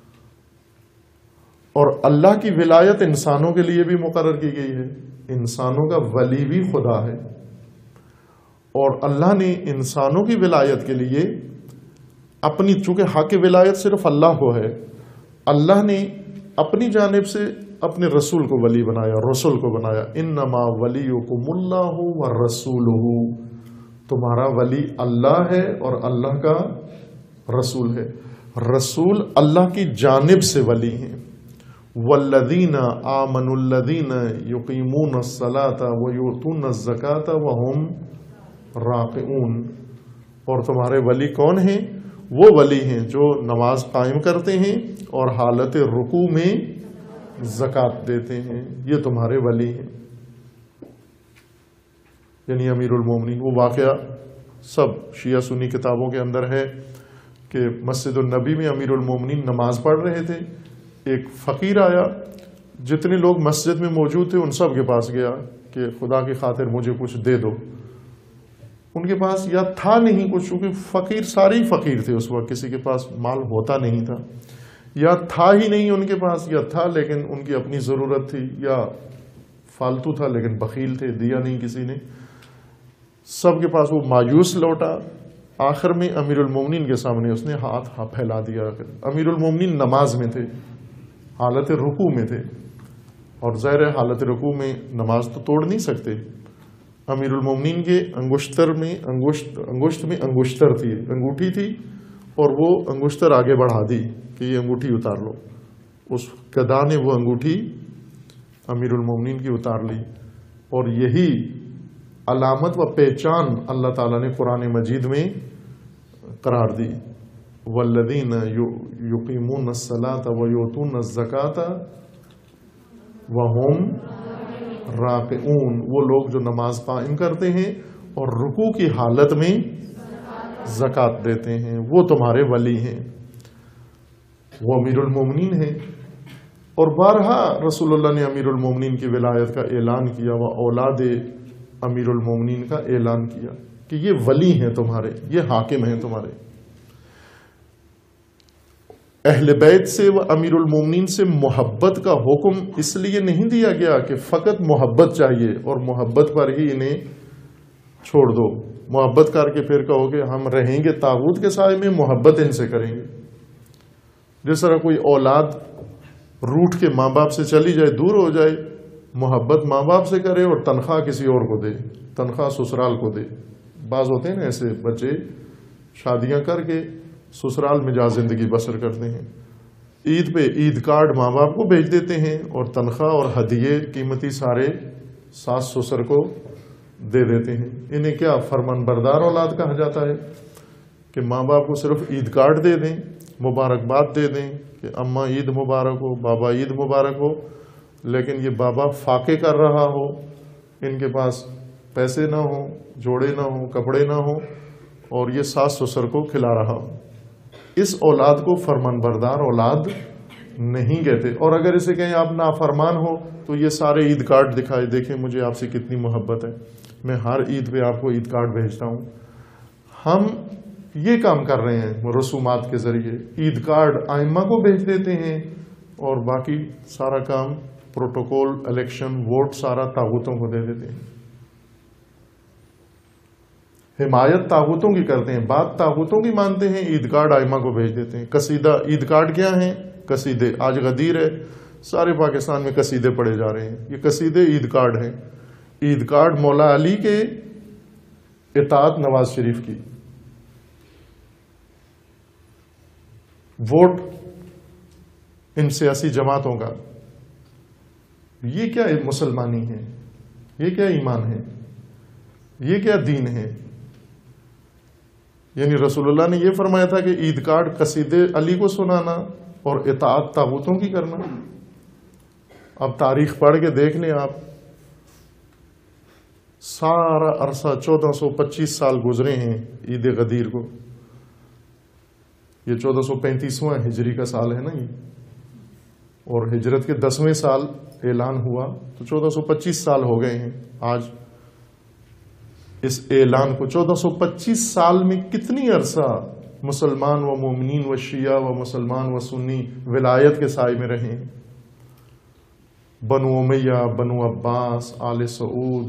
اور اللہ کی ولایت انسانوں کے لیے بھی مقرر کی گئی ہے. انسانوں کا ولی بھی خدا ہے. اور اللہ نے انسانوں کی ولایت کے لیے اپنی، چونکہ حق ولایت صرف اللہ کو ہے، اللہ نے اپنی جانب سے اپنے رسول کو ولی بنایا، رسول کو بنایا. انما ولیکم اللہ ورسولہ، تمہارا ولی اللہ ہے اور اللہ کا رسول ہے. رسول اللہ کی جانب سے ولی ہیں. والذین آمنوا الذین یقیمون الصلاۃ ویؤتون الزکاۃ وہم راکعون. اور تمہارے ولی کون ہیں؟ وہ ولی ہیں جو نماز قائم کرتے ہیں اور حالت رکوع میں زکوٰۃ دیتے ہیں. یہ تمہارے ولی ہیں، یعنی امیر المومنین. وہ واقعہ سب شیعہ سنی کتابوں کے اندر ہے کہ مسجد النبی میں امیر المومنین نماز پڑھ رہے تھے. ایک فقیر آیا، جتنے لوگ مسجد میں موجود تھے ان سب کے پاس گیا کہ خدا کی خاطر مجھے کچھ دے دو. ان کے پاس یا تھا نہیں کچھ، چونکہ فقیر سارے ہی فقیر تھے اس وقت، کسی کے پاس مال ہوتا نہیں تھا، یا تھا ہی نہیں ان کے پاس، یا تھا لیکن ان کی اپنی ضرورت تھی، یا فالتو تھا لیکن بخیل تھے، دیا نہیں کسی نے. سب کے پاس وہ مایوس لوٹا. آخر میں امیر المومنین کے سامنے اس نے ہاتھ پھیلا دیا. امیر المومنین نماز میں تھے، حالت رکوع میں تھے. اور ظاہر حالت رکوع میں نماز تو توڑ نہیں سکتے. امیر المومنین کے انگشتر میں انگشت انگشت میں انگشتر تھی، انگوٹھی تھی، اور وہ انگشتر آگے بڑھا دی کہ یہ انگوٹھی اتار لو. اس گدا نے وہ انگوٹھی امیر المومنین کی اتار لی. اور یہی علامت و پہچان اللہ تعالیٰ نے قرآن مجید میں قرار دی. والذین یقیمون الصلاۃ ویؤتون الزکاۃ وہم راکعون، وہ لوگ جو نماز قائم کرتے ہیں اور رکوع کی حالت میں زکوٰۃ دیتے ہیں، وہ تمہارے ولی ہیں، وہ امیر المومنین ہیں. اور بارہا رسول اللہ نے امیر المومنین کی ولایت کا اعلان کیا، وہ اولاد امیر المومنین کا اعلان کیا کہ یہ ولی ہیں تمہارے، یہ حاکم ہیں تمہارے. اہل بیت سے و امیر المومنین سے محبت کا حکم اس لیے نہیں دیا گیا کہ فقط محبت چاہیے اور محبت پر ہی انہیں چھوڑ دو، محبت کر کے پھر کہو کہ ہم رہیں گے طاغوت کے سائے میں، محبت ان سے کریں گے. جس طرح کوئی اولاد روٹ کے ماں باپ سے چلی جائے، دور ہو جائے، محبت ماں باپ سے کرے اور تنخواہ کسی اور کو دے، تنخواہ سسرال کو دے. بعض ہوتے ہیں نا ایسے بچے شادیاں کر کے سسرال میں جا زندگی بسر کرتے ہیں. عید پہ عید کارڈ ماں باپ کو بھیج دیتے ہیں اور تنخواہ اور ہدیے قیمتی سارے ساس سسر کو دے دیتے ہیں. انہیں کیا فرمان بردار اولاد کہا جاتا ہے کہ ماں باپ کو صرف عید کارڈ دے دیں، مبارکباد دے دیں کہ اماں عید مبارک ہو، بابا عید مبارک ہو، لیکن یہ بابا فاقے کر رہا ہو، ان کے پاس پیسے نہ ہوں، جوڑے نہ ہوں، کپڑے نہ ہوں، اور یہ ساس سسر کو کھلا رہا ہو. اس اولاد کو فرمان بردار اولاد نہیں کہتے. اور اگر اسے کہیں آپ نافرمان ہو تو یہ سارے عید کارڈ دکھائے، دیکھیں مجھے آپ سے کتنی محبت ہے، میں ہر عید پہ آپ کو عید کارڈ بھیجتا ہوں. ہم یہ کام کر رہے ہیں رسومات کے ذریعے، عید کارڈ ائمہ کو بھیج دیتے ہیں اور باقی سارا کام پروٹوکول، الیکشن، ووٹ سارا طاغوتوں کو دے دیتے ہیں. حمایت طاغوتوں کی کرتے ہیں، بات طاغوتوں کی مانتے ہیں، عید کارڈ ائمہ کو بھیج دیتے ہیں. قصیدہ عید کارڈ کیا ہیں؟ قصیدے. آج غدیر ہے، سارے پاکستان میں قصیدے پڑھے جا رہے ہیں، یہ قصیدے عید کارڈ ہیں. عید کارڈ مولا علی کے، اطاعت نواز شریف کی. ووٹ ان سیاسی جماعتوں کا. یہ کیا مسلمانی ہے؟ یہ کیا ایمان ہے؟ یہ کیا دین ہے؟ یعنی رسول اللہ نے یہ فرمایا تھا کہ عید کارڈ قصیدے علی کو سنانا اور اطاعت طاغوتوں کی کرنا. اب تاریخ پڑھ کے دیکھ لیں آپ، سارا عرصہ چودہ سو پچیس سال گزرے ہیں عید غدیر کو. یہ چودہ سو پینتیسواں ہجری کا سال ہے نا یہ، اور ہجرت کے دسویں سال اعلان ہوا تو چودہ سو پچیس سال ہو گئے ہیں آج اس اعلان کو. چودہ سو پچیس سال میں کتنی عرصہ مسلمان و مومنین و شیعہ و مسلمان و سنی ولایت کے سائے میں رہے ہیں. بنو امیہ، بنو عباس، آل سعود،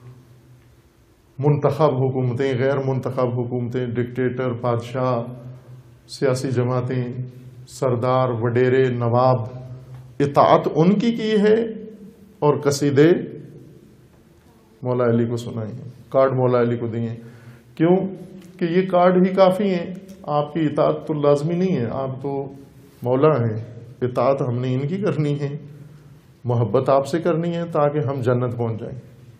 منتخب حکومتیں، غیر منتخب حکومتیں، ڈکٹیٹر، بادشاہ، سیاسی جماعتیں، سردار، وڈیرے، نواب، اطاعت ان کی کی ہے اور قصیدے مولا علی کو سنائے ہیں، کارڈ مولا علی کو دیے. کیوں کہ یہ کارڈ ہی کافی ہیں، آپ کی اطاعت تو لازمی نہیں ہے، آپ تو مولا ہیں. اطاعت ہم نے ان کی کرنی ہے، محبت آپ سے کرنی ہے تاکہ ہم جنت پہنچ جائیں،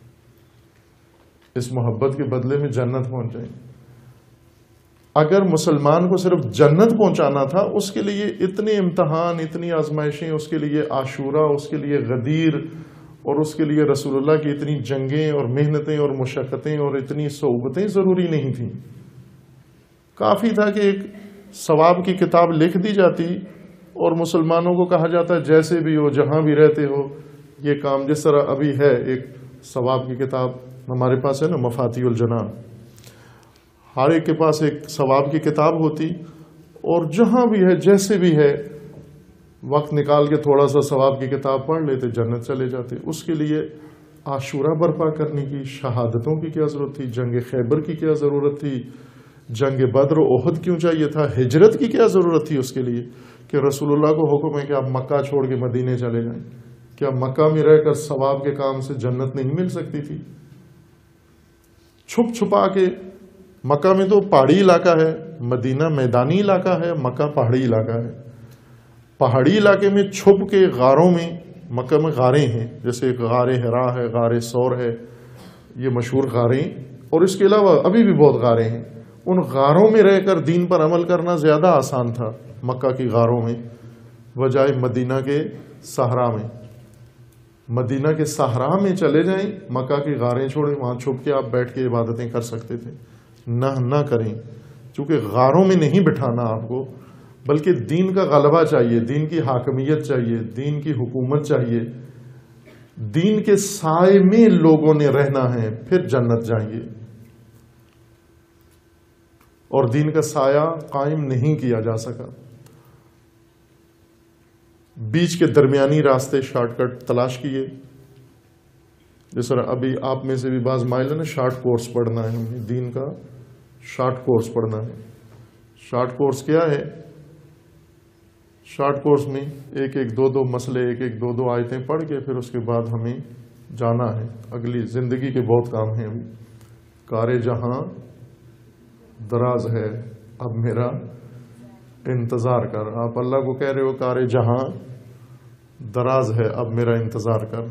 اس محبت کے بدلے میں جنت پہنچ جائیں. اگر مسلمان کو صرف جنت پہنچانا تھا، اس کے لیے اتنے امتحان، اتنی آزمائشیں، اس کے لیے عاشورہ، اس کے لیے غدیر، اور اس کے لیے رسول اللہ کی اتنی جنگیں اور محنتیں اور مشقتیں اور اتنی صعوبتیں ضروری نہیں تھیں. کافی تھا کہ ایک ثواب کی کتاب لکھ دی جاتی اور مسلمانوں کو کہا جاتا ہے جیسے بھی ہو، جہاں بھی رہتے ہو، یہ کام. جس طرح ابھی ہے ایک ثواب کی کتاب ہمارے پاس ہے نا، مفاتیح الجنان، ہر ایک کے پاس ایک ثواب کی کتاب ہوتی، اور جہاں بھی ہے، جیسے بھی ہے، وقت نکال کے تھوڑا سا ثواب کی کتاب پڑھ لیتے، جنت چلے جاتے. اس کے لیے عاشورہ برپا کرنے کی، شہادتوں کی کیا ضرورت تھی؟ جنگ خیبر کی کیا ضرورت تھی؟ جنگ بدر و احد کیوں چاہیے تھا؟ ہجرت کی کیا ضرورت تھی اس کے لیے کہ رسول اللہ کو حکم ہے کہ آپ مکہ چھوڑ کے مدینے چلے جائیں؟ کیا مکہ میں رہ کر ثواب کے کام سے جنت نہیں مل سکتی تھی؟ چھپ چھپا کے، مکہ میں تو پہاڑی علاقہ ہے، مدینہ میدانی علاقہ ہے، مکہ پہاڑی علاقہ ہے. پہاڑی علاقے میں چھپ کے غاروں میں، مکہ میں غاریں ہیں، جیسے غار حرا ہے، غار ثور ہے، یہ مشہور غاریں، اور اس کے علاوہ ابھی بھی بہت غاریں ہیں. ان غاروں میں رہ کر دین پر عمل کرنا زیادہ آسان تھا مکہ کی غاروں میں، بجائے مدینہ کے صحرا میں. مدینہ کے صحرا میں چلے جائیں، مکہ کی غاریں چھوڑیں، وہاں چھپ کے آپ بیٹھ کے عبادتیں کر سکتے تھے. نہ نہ کریں، چونکہ غاروں میں نہیں بٹھانا آپ کو، بلکہ دین کا غلبہ چاہیے، دین کی حاکمیت چاہیے، دین کی حکومت چاہیے. دین کے سائے میں لوگوں نے رہنا ہے، پھر جنت جائیں گے. اور دین کا سایہ قائم نہیں کیا جا سکا. بیچ کے درمیانی راستے شارٹ کٹ تلاش کیے. جس طرح ابھی آپ میں سے بھی بعض مائل ہے نا، شارٹ کورس پڑھنا ہے، ہمیں دین کا شارٹ کورس پڑھنا ہے. شارٹ کورس کیا ہے؟ شارٹ کورس میں ایک ایک دو دو مسئلے، ایک ایک دو دو آیتیں پڑھ کے پھر اس کے بعد ہمیں جانا ہے. اگلی زندگی کے بہت کام ہیں. ابھی کار جہاں دراز ہے، اب میرا انتظار کر. آپ اللہ کو کہہ رہے ہو کار جہاں دراز ہے، اب میرا انتظار کر.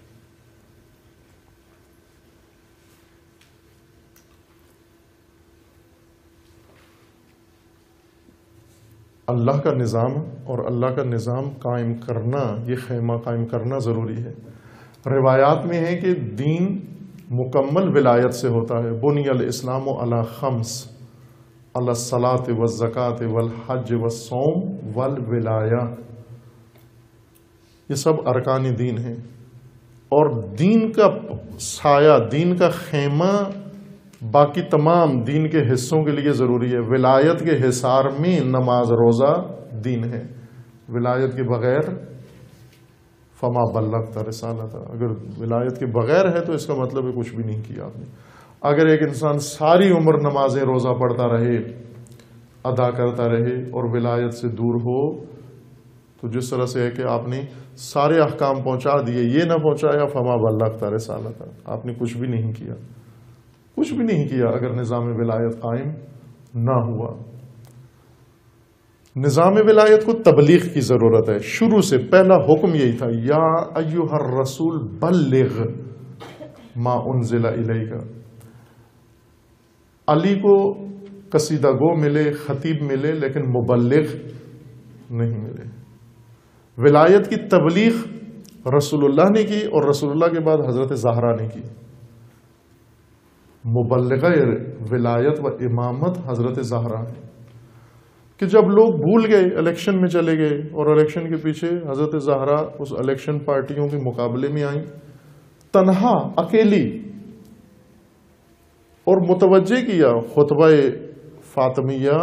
اللہ کا نظام اور اللہ کا نظام قائم کرنا، یہ خیمہ قائم کرنا ضروری ہے. روایات میں ہے کہ دین مکمل ولایت سے ہوتا ہے. بنی الاسلام علی خمس، علی الصلاۃ والزکاۃ والحج والصوم والولایہ. یہ سب ارکان دین ہیں. اور دین کا سایہ، دین کا خیمہ باقی تمام دین کے حصوں کے لیے ضروری ہے. ولایت کے حصار میں نماز روزہ دین ہے. ولایت کے بغیر فما بلغت رسالت، اگر ولایت کے بغیر ہے تو اس کا مطلب ہے کچھ بھی نہیں کیا آپ نے. اگر ایک انسان ساری عمر نمازیں روزہ پڑھتا رہے، ادا کرتا رہے، اور ولایت سے دور ہو، تو جس طرح سے ہے کہ آپ نے سارے احکام پہنچا دیے، یہ نہ پہنچایا فما بلغت رسالت، آپ نے کچھ بھی نہیں کیا. کچھ بھی نہیں کیا اگر نظام ولایت قائم نہ ہوا. نظام ولایت کو تبلیغ کی ضرورت ہے. شروع سے پہلا حکم یہی تھا، یا ایھا الرسول بلغ ما انزل الیک. علی کو قصیدہ گو ملے، خطیب ملے، لیکن مبلغ نہیں ملے. ولایت کی تبلیغ رسول اللہ نے کی، اور رسول اللہ کے بعد حضرت زہرا نے کی. مبلغہ ولایت و امامت حضرت زہرا ہے. کہ جب لوگ بھول گئے، الیکشن میں چلے گئے، اور الیکشن کے پیچھے حضرت زہرا اس الیکشن پارٹیوں کے مقابلے میں آئیں، تنہا، اکیلی، اور متوجہ کیا خطبہ فاطمیہ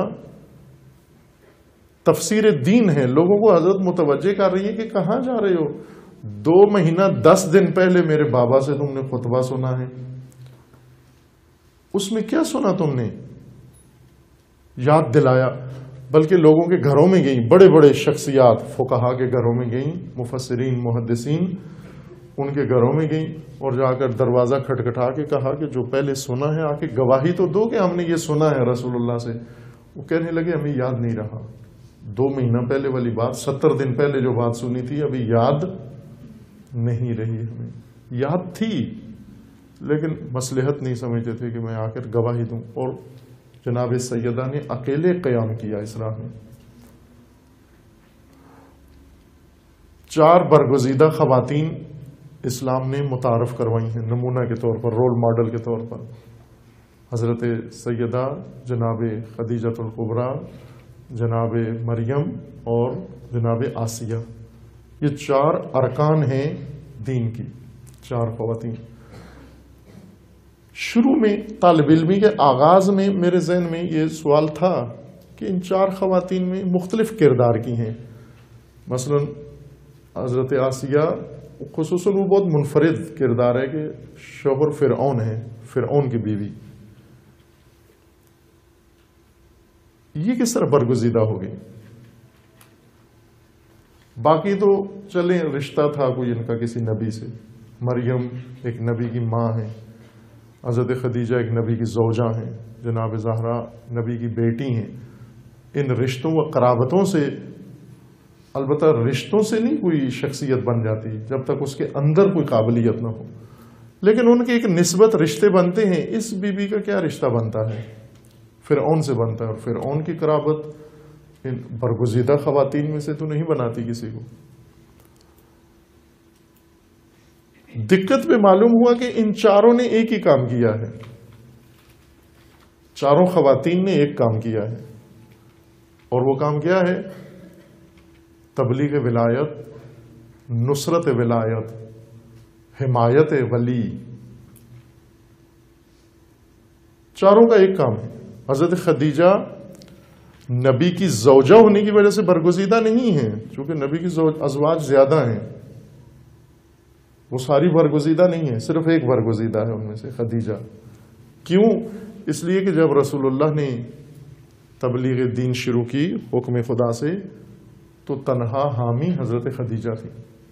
تفسیر دین ہے. لوگوں کو حضرت متوجہ کر رہی ہے کہ کہاں جا رہے ہو؟ دو مہینہ دس دن پہلے میرے بابا سے تم نے خطبہ سنا ہے، اس میں کیا سنا تم نے؟ یاد دلایا. بلکہ لوگوں کے گھروں میں گئیں، بڑے بڑے شخصیات فقہا کے گھروں میں گئیں، مفسرین، محدثین، ان کے گھروں میں گئیں، اور جا کر دروازہ کھٹکھٹا کے کہا کہ جو پہلے سنا ہے آ کے گواہی تو دو کہ ہم نے یہ سنا ہے رسول اللہ سے. وہ کہنے لگے ہمیں یاد نہیں رہا. دو مہینہ پہلے والی بات، ستر دن پہلے جو بات سنی تھی، ابھی یاد نہیں رہی. ہمیں یاد تھی لیکن مصلحت نہیں سمجھتے تھے کہ میں آ کر گواہی دوں. اور جناب سیدہ نے اکیلے قیام کیا اس راہ میں. چار برگزیدہ خواتین اسلام نے متعارف کروائی ہیں نمونہ کے طور پر، رول ماڈل کے طور پر. حضرت سیدہ جناب خدیجۃ الکبریٰ، جناب مریم، اور جناب آسیہ. یہ چار ارکان ہیں دین کی، چار خواتین. شروع میں طالب علمی کے آغاز میں میرے ذہن میں یہ سوال تھا کہ ان چار خواتین میں مختلف کردار کی ہیں. مثلا حضرت آسیہ خصوصاً وہ بہت منفرد کردار ہے کہ شوہر فرعون ہے، فرعون کی بیوی. یہ کس طرح برگزیدہ ہو گئی؟ باقی تو چلیں رشتہ تھا کوئی ان کا کسی نبی سے، مریم ایک نبی کی ماں ہیں، حضرت خدیجہ ایک نبی کی زوجہ ہیں، جناب زہرا نبی کی بیٹی ہیں. ان رشتوں و قرابتوں سے، البتہ رشتوں سے نہیں کوئی شخصیت بن جاتی جب تک اس کے اندر کوئی قابلیت نہ ہو، لیکن ان کے ایک نسبت رشتے بنتے ہیں. اس بی بی کا کیا رشتہ بنتا ہے؟ فرعون سے بنتا ہے، اور فرعون کی قرابت ان برگزیدہ خواتین میں سے تو نہیں بناتی کسی کو. دقت پہ معلوم ہوا کہ ان چاروں نے ایک ہی کام کیا ہے، چاروں خواتین نے ایک کام کیا ہے، اور وہ کام کیا ہے؟ تبلیغ ولایت، نصرت ولایت، حمایت ولی. چاروں کا ایک کام ہے. حضرت خدیجہ نبی کی زوجہ ہونے کی وجہ سے برگزیدہ نہیں ہیں، چونکہ نبی کی ازواج زیادہ ہیں، وہ ساری برگزیدہ نہیں ہیں، صرف ایک برگزیدہ ہے ان میں سے، خدیجہ. کیوں؟ اس لیے کہ جب رسول اللہ نے تبلیغ دین شروع کی حکم خدا سے تو تنہا حامی حضرت خدیجہ تھی.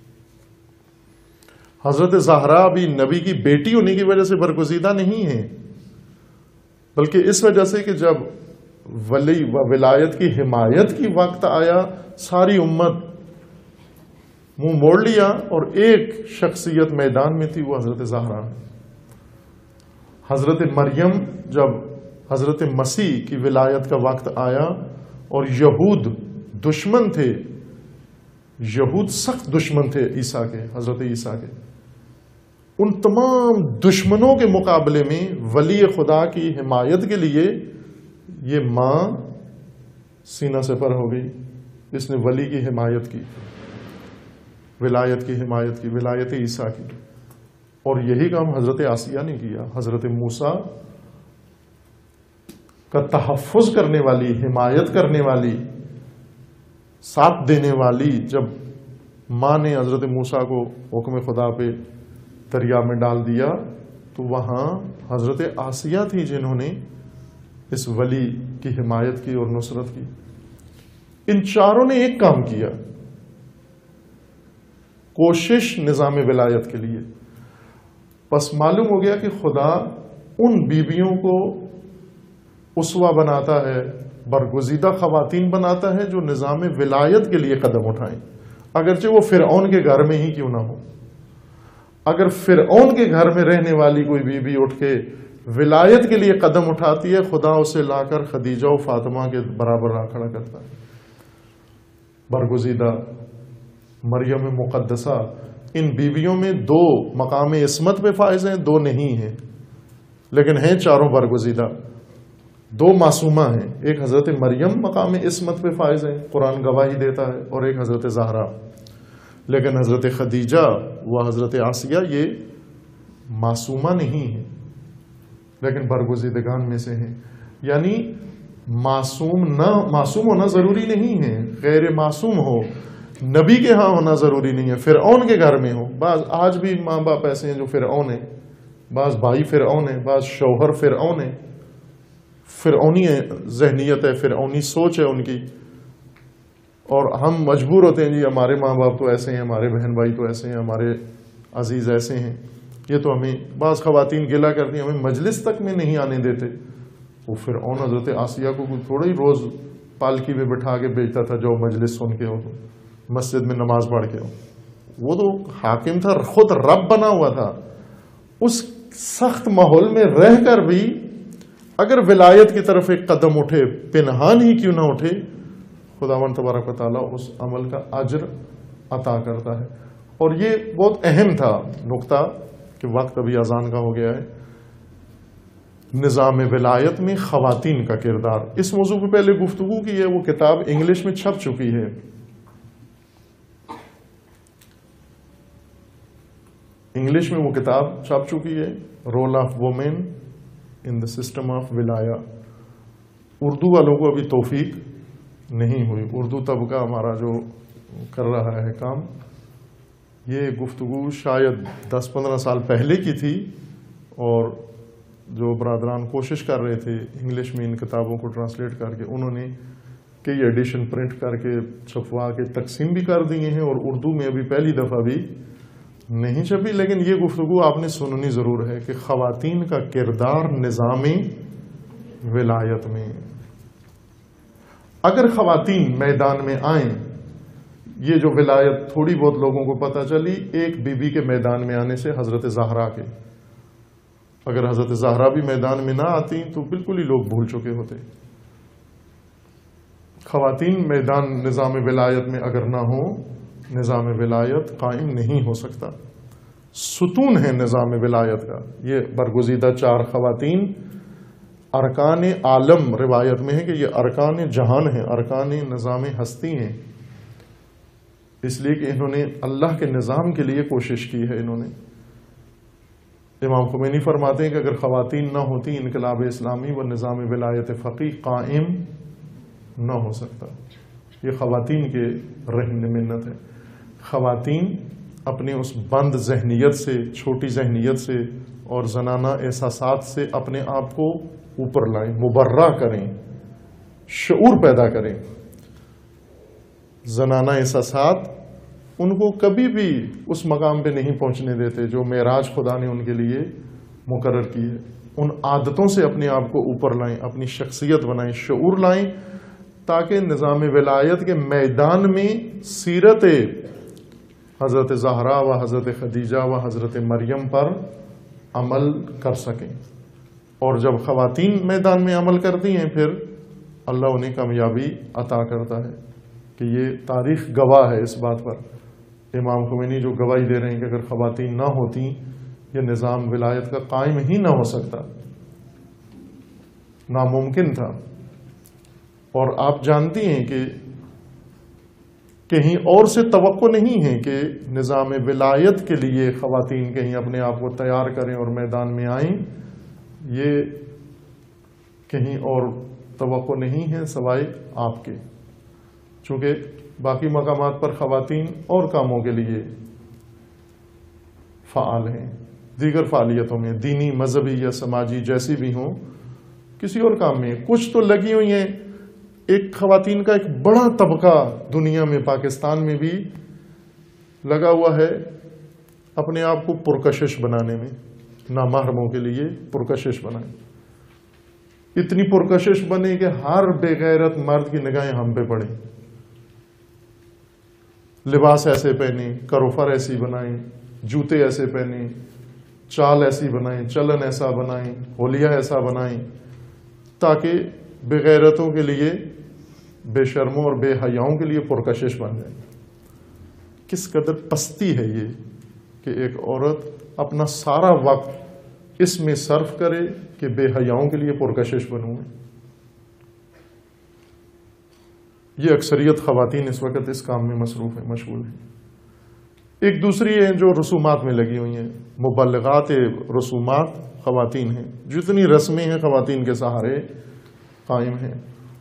حضرت زہرا بھی نبی کی بیٹی ہونے کی وجہ سے برگزیدہ نہیں ہیں، بلکہ اس وجہ سے کہ جب ولی و ولایت کی حمایت کی وقت آیا ساری امت منہ موڑ لیا، اور ایک شخصیت میدان میں تھی، وہ حضرت زہرا ہے. حضرت مریم جب حضرت مسیح کی ولایت کا وقت آیا اور یہود دشمن تھے، یہود سخت دشمن تھے عیسیٰ کے، حضرت عیسیٰ کے، ان تمام دشمنوں کے مقابلے میں ولی خدا کی حمایت کے لیے یہ ماں سینہ سپر ہو گئی. اس نے ولی کی حمایت کی، ولایت کی حمایت کی، ولایت عیسیٰ کی. اور یہی کام حضرت آسیہ نے کیا. حضرت موسیٰ کا تحفظ کرنے والی، حمایت کرنے والی، ساتھ دینے والی جب ماں نے حضرت موسیٰ کو حکم خدا پہ دریا میں ڈال دیا تو وہاں حضرت آسیہ تھی جنہوں نے اس ولی کی حمایت کی اور نصرت کی. ان چاروں نے ایک کام کیا، کوشش نظام ولایت کے لیے. بس معلوم ہو گیا کہ خدا ان بیویوں کو اسوہ بناتا ہے، برگزیدہ خواتین بناتا ہے جو نظام ولایت کے لیے قدم اٹھائیں، اگرچہ وہ فرعون کے گھر میں ہی کیوں نہ ہو. اگر فرعون کے گھر میں رہنے والی کوئی بیوی اٹھ کے ولایت کے لیے قدم اٹھاتی ہے، خدا اسے لا کر خدیجہ و فاطمہ کے برابر رکھ کھڑا کرتا ہے. برگزیدہ مریم مقدسہ، ان بیویوں میں دو مقام عصمت پہ فائز ہیں، دو نہیں ہیں، لیکن ہیں چاروں برگزیدہ. دو معصومہ ہیں، ایک حضرت مریم مقام عصمت پہ فائز ہیں، قرآن گواہی دیتا ہے، اور ایک حضرت زہرا. لیکن حضرت خدیجہ و حضرت آسیہ یہ معصومہ نہیں ہیں، لیکن برگزیدگان میں سے ہیں. یعنی معصوم نہ معصوم ہونا ضروری نہیں ہے، غیر معصوم ہو نبی کے ہاں ہونا ضروری نہیں ہے، فرعون کے گھر میں ہو. بعض آج بھی ماں باپ ایسے ہیں جو فرعون ہیں، بعض بھائی فرعون ہیں، بعض شوہر فرعون ہیں. فرعونی ذہنیت ہے، فرعونی سوچ ہے ان کی، اور ہم مجبور ہوتے ہیں جی ہمارے ماں باپ تو ایسے ہیں، ہمارے بہن بھائی تو ایسے ہیں، ہمارے عزیز ایسے ہیں. یہ تو ہمیں بعض خواتین گلہ کرتی ہیں، ہمیں مجلس تک میں نہیں آنے دیتے. وہ فرعون حضرت آسیہ کو تھوڑا ہی روز پالکی میں بٹھا کے بیچتا تھا، جو مجلس سن کے ہو، مسجد میں نماز پڑھ کے ہو. وہ تو حاکم تھا، خود رب بنا ہوا تھا. اس سخت ماحول میں رہ کر بھی اگر ولایت کی طرف ایک قدم اٹھے، پنہان ہی کیوں نہ اٹھے، خداوند تبارک و تعالیٰ اس عمل کا اجر عطا کرتا ہے. اور یہ بہت اہم تھا نقطہ کہ وقت ابھی اذان کا ہو گیا ہے. نظام ولایت میں خواتین کا کردار، اس موضوع پہ پہلے گفتگو کی ہے. وہ کتاب انگلش میں چھپ چکی ہے. انگلش میں وہ کتاب چھپ چکی ہے، role of women in the system of ولایہ. اردو والوں کو ابھی توفیق نہیں ہوئی. اردو طبقہ ہمارا جو کر رہا ہے کام، یہ گفتگو شاید دس پندرہ سال پہلے کی تھی، اور جو برادران کوشش کر رہے تھے انگلش میں ان کتابوں کو ٹرانسلیٹ کر کے، انہوں نے کہ یہ ایڈیشن پرنٹ کر کے چھپوا کے تقسیم بھی کر دیے ہیں اور اردو میں ابھی پہلی دفعہ بھی نہیں چھپی. لیکن یہ گفتگو آپ نے سننی ضرور ہے کہ خواتین کا کردار نظام ولایت میں. اگر خواتین میدان میں آئیں، یہ جو ولایت تھوڑی بہت لوگوں کو پتہ چلی ایک بی بی کے میدان میں آنے سے، حضرت زہرا کے. اگر حضرت زہرا بھی میدان میں نہ آتی تو بالکل ہی لوگ بھول چکے ہوتے. خواتین میدان نظام ولایت میں اگر نہ ہو، نظام ولایت قائم نہیں ہو سکتا. ستون ہے نظام ولایت کا یہ برگزیدہ چار خواتین. ارکان عالم روایت میں ہے کہ یہ ارکان جہان ہیں، ارکان نظام ہستی ہیں، اس لیے کہ انہوں نے اللہ کے نظام کے لیے کوشش کی ہے. انہوں نے امام خمینی فرماتے ہیں کہ اگر خواتین نہ ہوتی انقلاب اسلامی و نظام ولایت فقی قائم نہ ہو سکتا. یہ خواتین کے رہن منت ہے. خواتین اپنے اس بند ذہنیت سے، چھوٹی ذہنیت سے اور زنانہ احساسات سے اپنے آپ کو اوپر لائیں، مبرہ کریں، شعور پیدا کریں. زنانہ احساسات ان کو کبھی بھی اس مقام پہ نہیں پہنچنے دیتے جو معراج خدا نے ان کے لیے مقرر کی ہے. ان عادتوں سے اپنے آپ کو اوپر لائیں، اپنی شخصیت بنائیں، شعور لائیں، تاکہ نظام ولایت کے میدان میں سیرت حضرت زہرا و حضرت خدیجہ و حضرت مریم پر عمل کر سکیں. اور جب خواتین میدان میں عمل کرتی ہیں پھر اللہ انہیں کامیابی عطا کرتا ہے. کہ یہ تاریخ گواہ ہے اس بات پر. امام خمینی جو گواہی دے رہے ہیں کہ اگر خواتین نہ ہوتی یہ نظام ولایت کا قائم ہی نہ ہو سکتا، ناممکن تھا. اور آپ جانتی ہیں کہ کہیں اور سے توقع نہیں ہے کہ نظام ولایت کے لیے خواتین کہیں اپنے آپ کو تیار کریں اور میدان میں آئیں. یہ کہیں اور توقع نہیں ہے سوائے آپ کے، چونکہ باقی مقامات پر خواتین اور کاموں کے لیے فعال ہیں، دیگر فعالیتوں میں، دینی، مذہبی یا سماجی جیسی بھی ہوں، کسی اور کام میں کچھ تو لگی ہوئی ہیں. ایک خواتین کا ایک بڑا طبقہ دنیا میں، پاکستان میں بھی لگا ہوا ہے اپنے آپ کو پرکشش بنانے میں، نامحرموں کے لیے پرکشش بنائیں. اتنی پرکشش بنے کہ ہر بے غیرت مرد کی نگاہیں ہم پہ پڑیں. لباس ایسے پہنیں، کروفر ایسی بنائیں، جوتے ایسے پہنیں، چال ایسی بنائیں، چلن ایسا بنائیں، ہولیا ایسا بنائیں، تاکہ بے غیرتوں کے لیے، بے شرموں اور بے حیاؤں کے لیے پرکشش بن جائیں. کس قدر پستی ہے یہ کہ ایک عورت اپنا سارا وقت اس میں صرف کرے کہ بے حیاؤں کے لیے پرکشش بنوں. یہ اکثریت خواتین اس وقت اس کام میں مصروف ہیں، مشغول ہیں. ایک دوسری ہے جو رسومات میں لگی ہوئی ہیں، مبلغات رسومات خواتین ہیں. جتنی رسمیں ہیں خواتین کے سہارے قائم ہیں.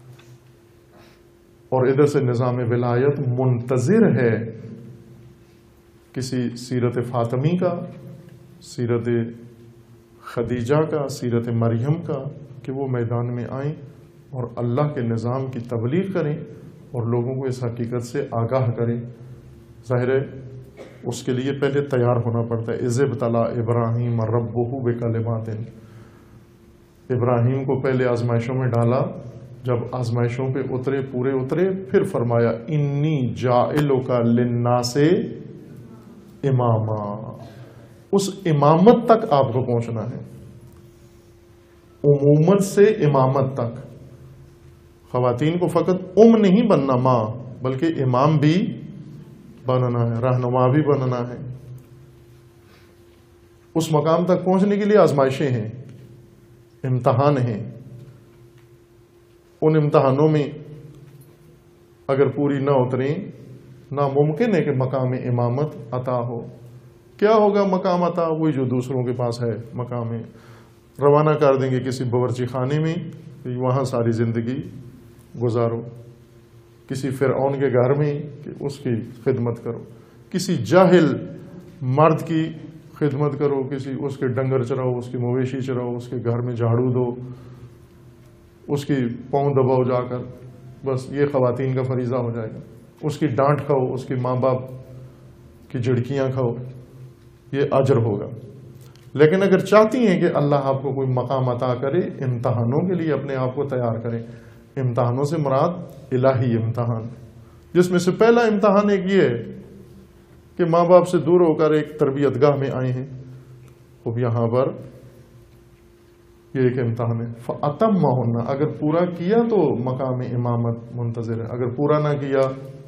اور ادھر سے نظام ولایت منتظر ہے کسی سیرت فاطمی کا، سیرت خدیجہ کا، سیرت مریم کا، کہ وہ میدان میں آئیں اور اللہ کے نظام کی تبلیغ کریں اور لوگوں کو اس حقیقت سے آگاہ کریں. ظاہر ہے اس کے لیے پہلے تیار ہونا پڑتا ہے. اذ ابتلی ابراہیم ربہ بکلمات، ابراہیم کو پہلے آزمائشوں میں ڈالا، جب آزمائشوں پہ اترے، پورے اترے، پھر فرمایا انی جاعلک للناس اماما. اس امامت تک آپ کو پہنچنا ہے، عمومت سے امامت تک. خواتین کو فقط ام نہیں بننا، ماں، بلکہ امام بھی بننا ہے، رہنما بھی بننا ہے. اس مقام تک پہنچنے کے لیے آزمائشیں ہیں، امتحان ہیں. ان امتحانوں میں اگر پوری نہ اتریں، ناممکن ہے کہ مقام امامت عطا ہو. کیا ہوگا مقام عطا؟ وہی جو دوسروں کے پاس ہے مقام. روانہ کر دیں گے کسی باورچی خانے میں، وہاں ساری زندگی گزارو. کسی فرعون کے گھر میں کہ اس کی خدمت کرو، کسی جاہل مرد کی خدمت کرو، کسی اس کے ڈنگر چراؤ، اس کے مویشی چراؤ، اس کے گھر میں جھاڑو دو، اس کی پاؤں دباؤ جا کر. بس یہ خواتین کا فریضہ ہو جائے گا. اس کی ڈانٹ کھاؤ، اس کی ماں باپ کی جھڑکیاں کھاؤ، یہ اجر ہوگا. لیکن اگر چاہتی ہیں کہ اللہ آپ کو کوئی مقام عطا کرے، امتحانوں کے لیے اپنے آپ کو تیار کریں. امتحانوں سے مراد الہی امتحان، جس میں سے پہلا امتحان ایک یہ ہے کہ ماں باپ سے دور ہو کر ایک تربیت گاہ میں آئے ہیں. اب یہاں پر یہ ایک امتحان ہے. فَأَتَمَّهُنَّ، اگر پورا کیا تو مقام امامت منتظر ہے، اگر پورا نہ کیا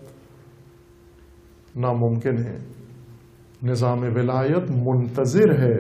ناممکن ہے. نظام ولایت منتظر ہے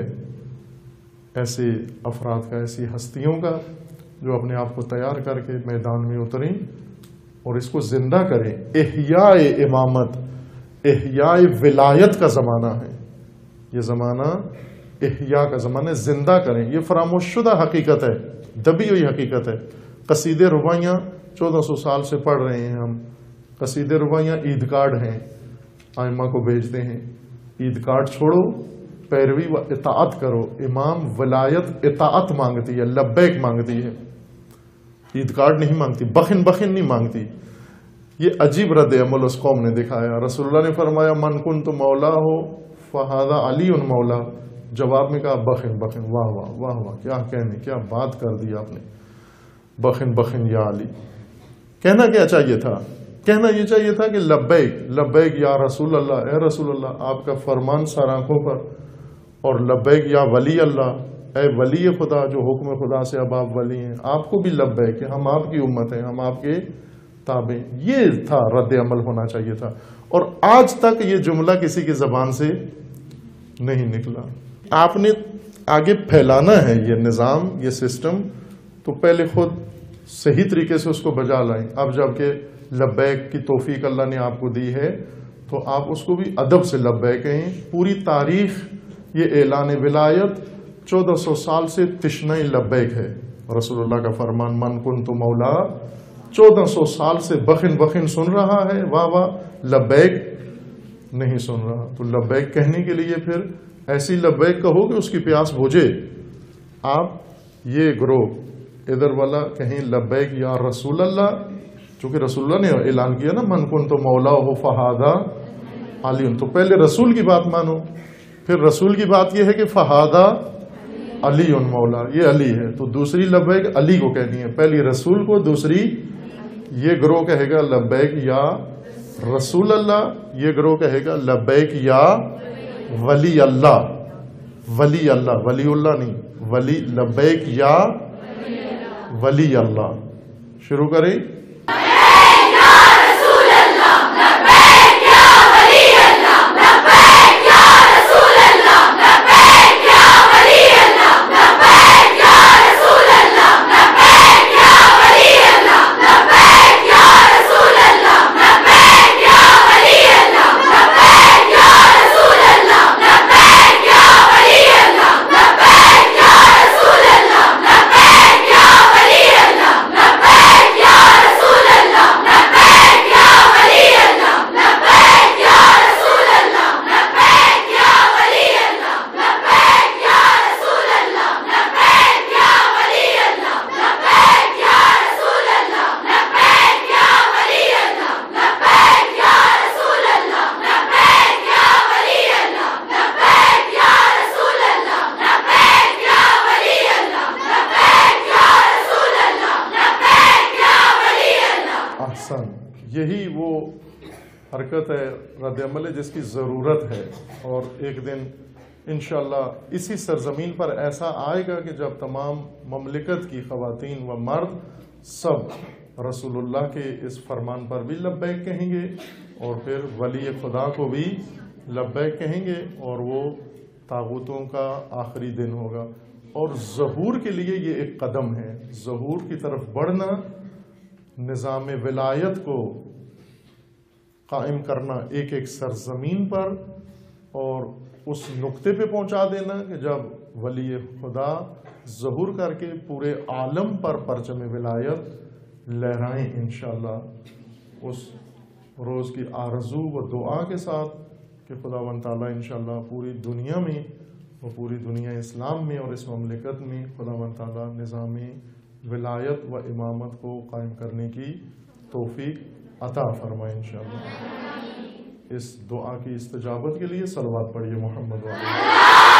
ایسے افراد کا، ایسی ہستیوں کا جو اپنے آپ کو تیار کر کے میدان میں اتریں اور اس کو زندہ کریں. احیاء امامت، احیاء ولایت کا زمانہ ہے. یہ زمانہ احیاء کا زمانہ، زندہ کریں. یہ فراموش شدہ حقیقت ہے، دبی ہوئی حقیقت ہے. قصیدے رباعیاں چودہ سو سال سے پڑھ رہے ہیں ہم. قصیدے رباعیاں عید کارڈ ہیں، آئمہ کو بھیجتے ہیں. عید کارڈ چھوڑو، پیروی و اطاعت کرو. امام ولایت اطاعت مانگتی ہے، لبیک مانگتی ہے، عید کارڈ نہیں مانگتی، بخن بخن نہیں مانگتی. یہ عجیب رد عمل اس قوم نے دکھایا. رسول اللہ نے فرمایا من کنت مولا ہو فہذا علی مولا. جواب میں کہا بخن بخن. واہ واہ واہ واہ، کیا کہنے، کیا بات کر دی آپ نے. بخن بخن یا علی. کہنا کیا چاہیے تھا؟ کہنا یہ چاہیے تھا کہ لبیک لبیک یا رسول اللہ، اے رسول اللہ آپ کا فرمان سر آنکھوں پر. اور لبیک یا ولی اللہ، اے ولی خدا جو حکم خدا سے اب آپ ولی ہیں، آپ کو بھی لبیک کہ ہم آپ کی امت ہیں، ہم آپ کے تابع. یہ تھا رد عمل ہونا چاہیے تھا. اور آج تک یہ جملہ کسی کی زبان سے نہیں نکلا. آپ نے آگے پھیلانا ہے یہ نظام، یہ سسٹم، تو پہلے خود صحیح طریقے سے اس کو بجا لائیں. اب جب کہ لبیک کی توفیق اللہ نے آپ کو دی ہے تو آپ اس کو بھی ادب سے لبیک کہیں. پوری تاریخ یہ اعلان ولایت چودہ سو سال سے تشنہ لبیک ہے. رسول اللہ کا فرمان من کنت مولا چودہ سو سال سے بخن بخن سن رہا ہے، واہ واہ، لبیک نہیں سن رہا. تو لبیک کہنے کے لیے پھر ایسی لبیک کہو کہ اس کی پیاس بجھے. آپ یہ گروہ ادھر والا کہیں لبیک یا رسول اللہ، چونکہ رسول اللہ نے اعلان کیا نا من کنت مولا ہو فہذا علی، تو پہلے رسول کی بات مانو. پھر رسول کی بات یہ ہے کہ فہذا علی مولا، یہ علی ہے، تو دوسری لبیک علی کو کہنی ہے، پہلی رسول کو، دوسری یہ گروہ کہے گا لبیک یا رسول اللہ، یہ گروہ کہے گا لبیک یا ولی اللہ. ولی اللہ، ولی اللہ نہیں، ولی. لبیک یا ولی اللہ. شروع کریں. یہی وہ حرکت ہے، رد عمل ہے جس کی ضرورت ہے. اور ایک دن انشاءاللہ اسی سرزمین پر ایسا آئے گا کہ جب تمام مملکت کی خواتین و مرد سب رسول اللہ کے اس فرمان پر بھی لبیک کہیں گے، اور پھر ولی خدا کو بھی لبیک کہیں گے، اور وہ طاغوتوں کا آخری دن ہوگا. اور ظہور کے لیے یہ ایک قدم ہے، ظہور کی طرف بڑھنا، نظام ولایت کو قائم کرنا ایک ایک سرزمین پر، اور اس نقطے پہ پہنچا دینا کہ جب ولی خدا ظہور کر کے پورے عالم پر پرچم ولایت لہرائیں انشاءاللہ. اس روز کی آرزو و دعا کے ساتھ کہ خداوند تعالیٰ انشاءاللہ پوری دنیا میں و پوری دنیا اسلام میں اور اس مملکت میں خداوند تعالیٰ نظام ولایت و امامت کو قائم کرنے کی توفیق عطا فرمائے انشاءاللہ۔ اس دعا کی استجابت کے لیے صلوات پڑھیے محمد والے۔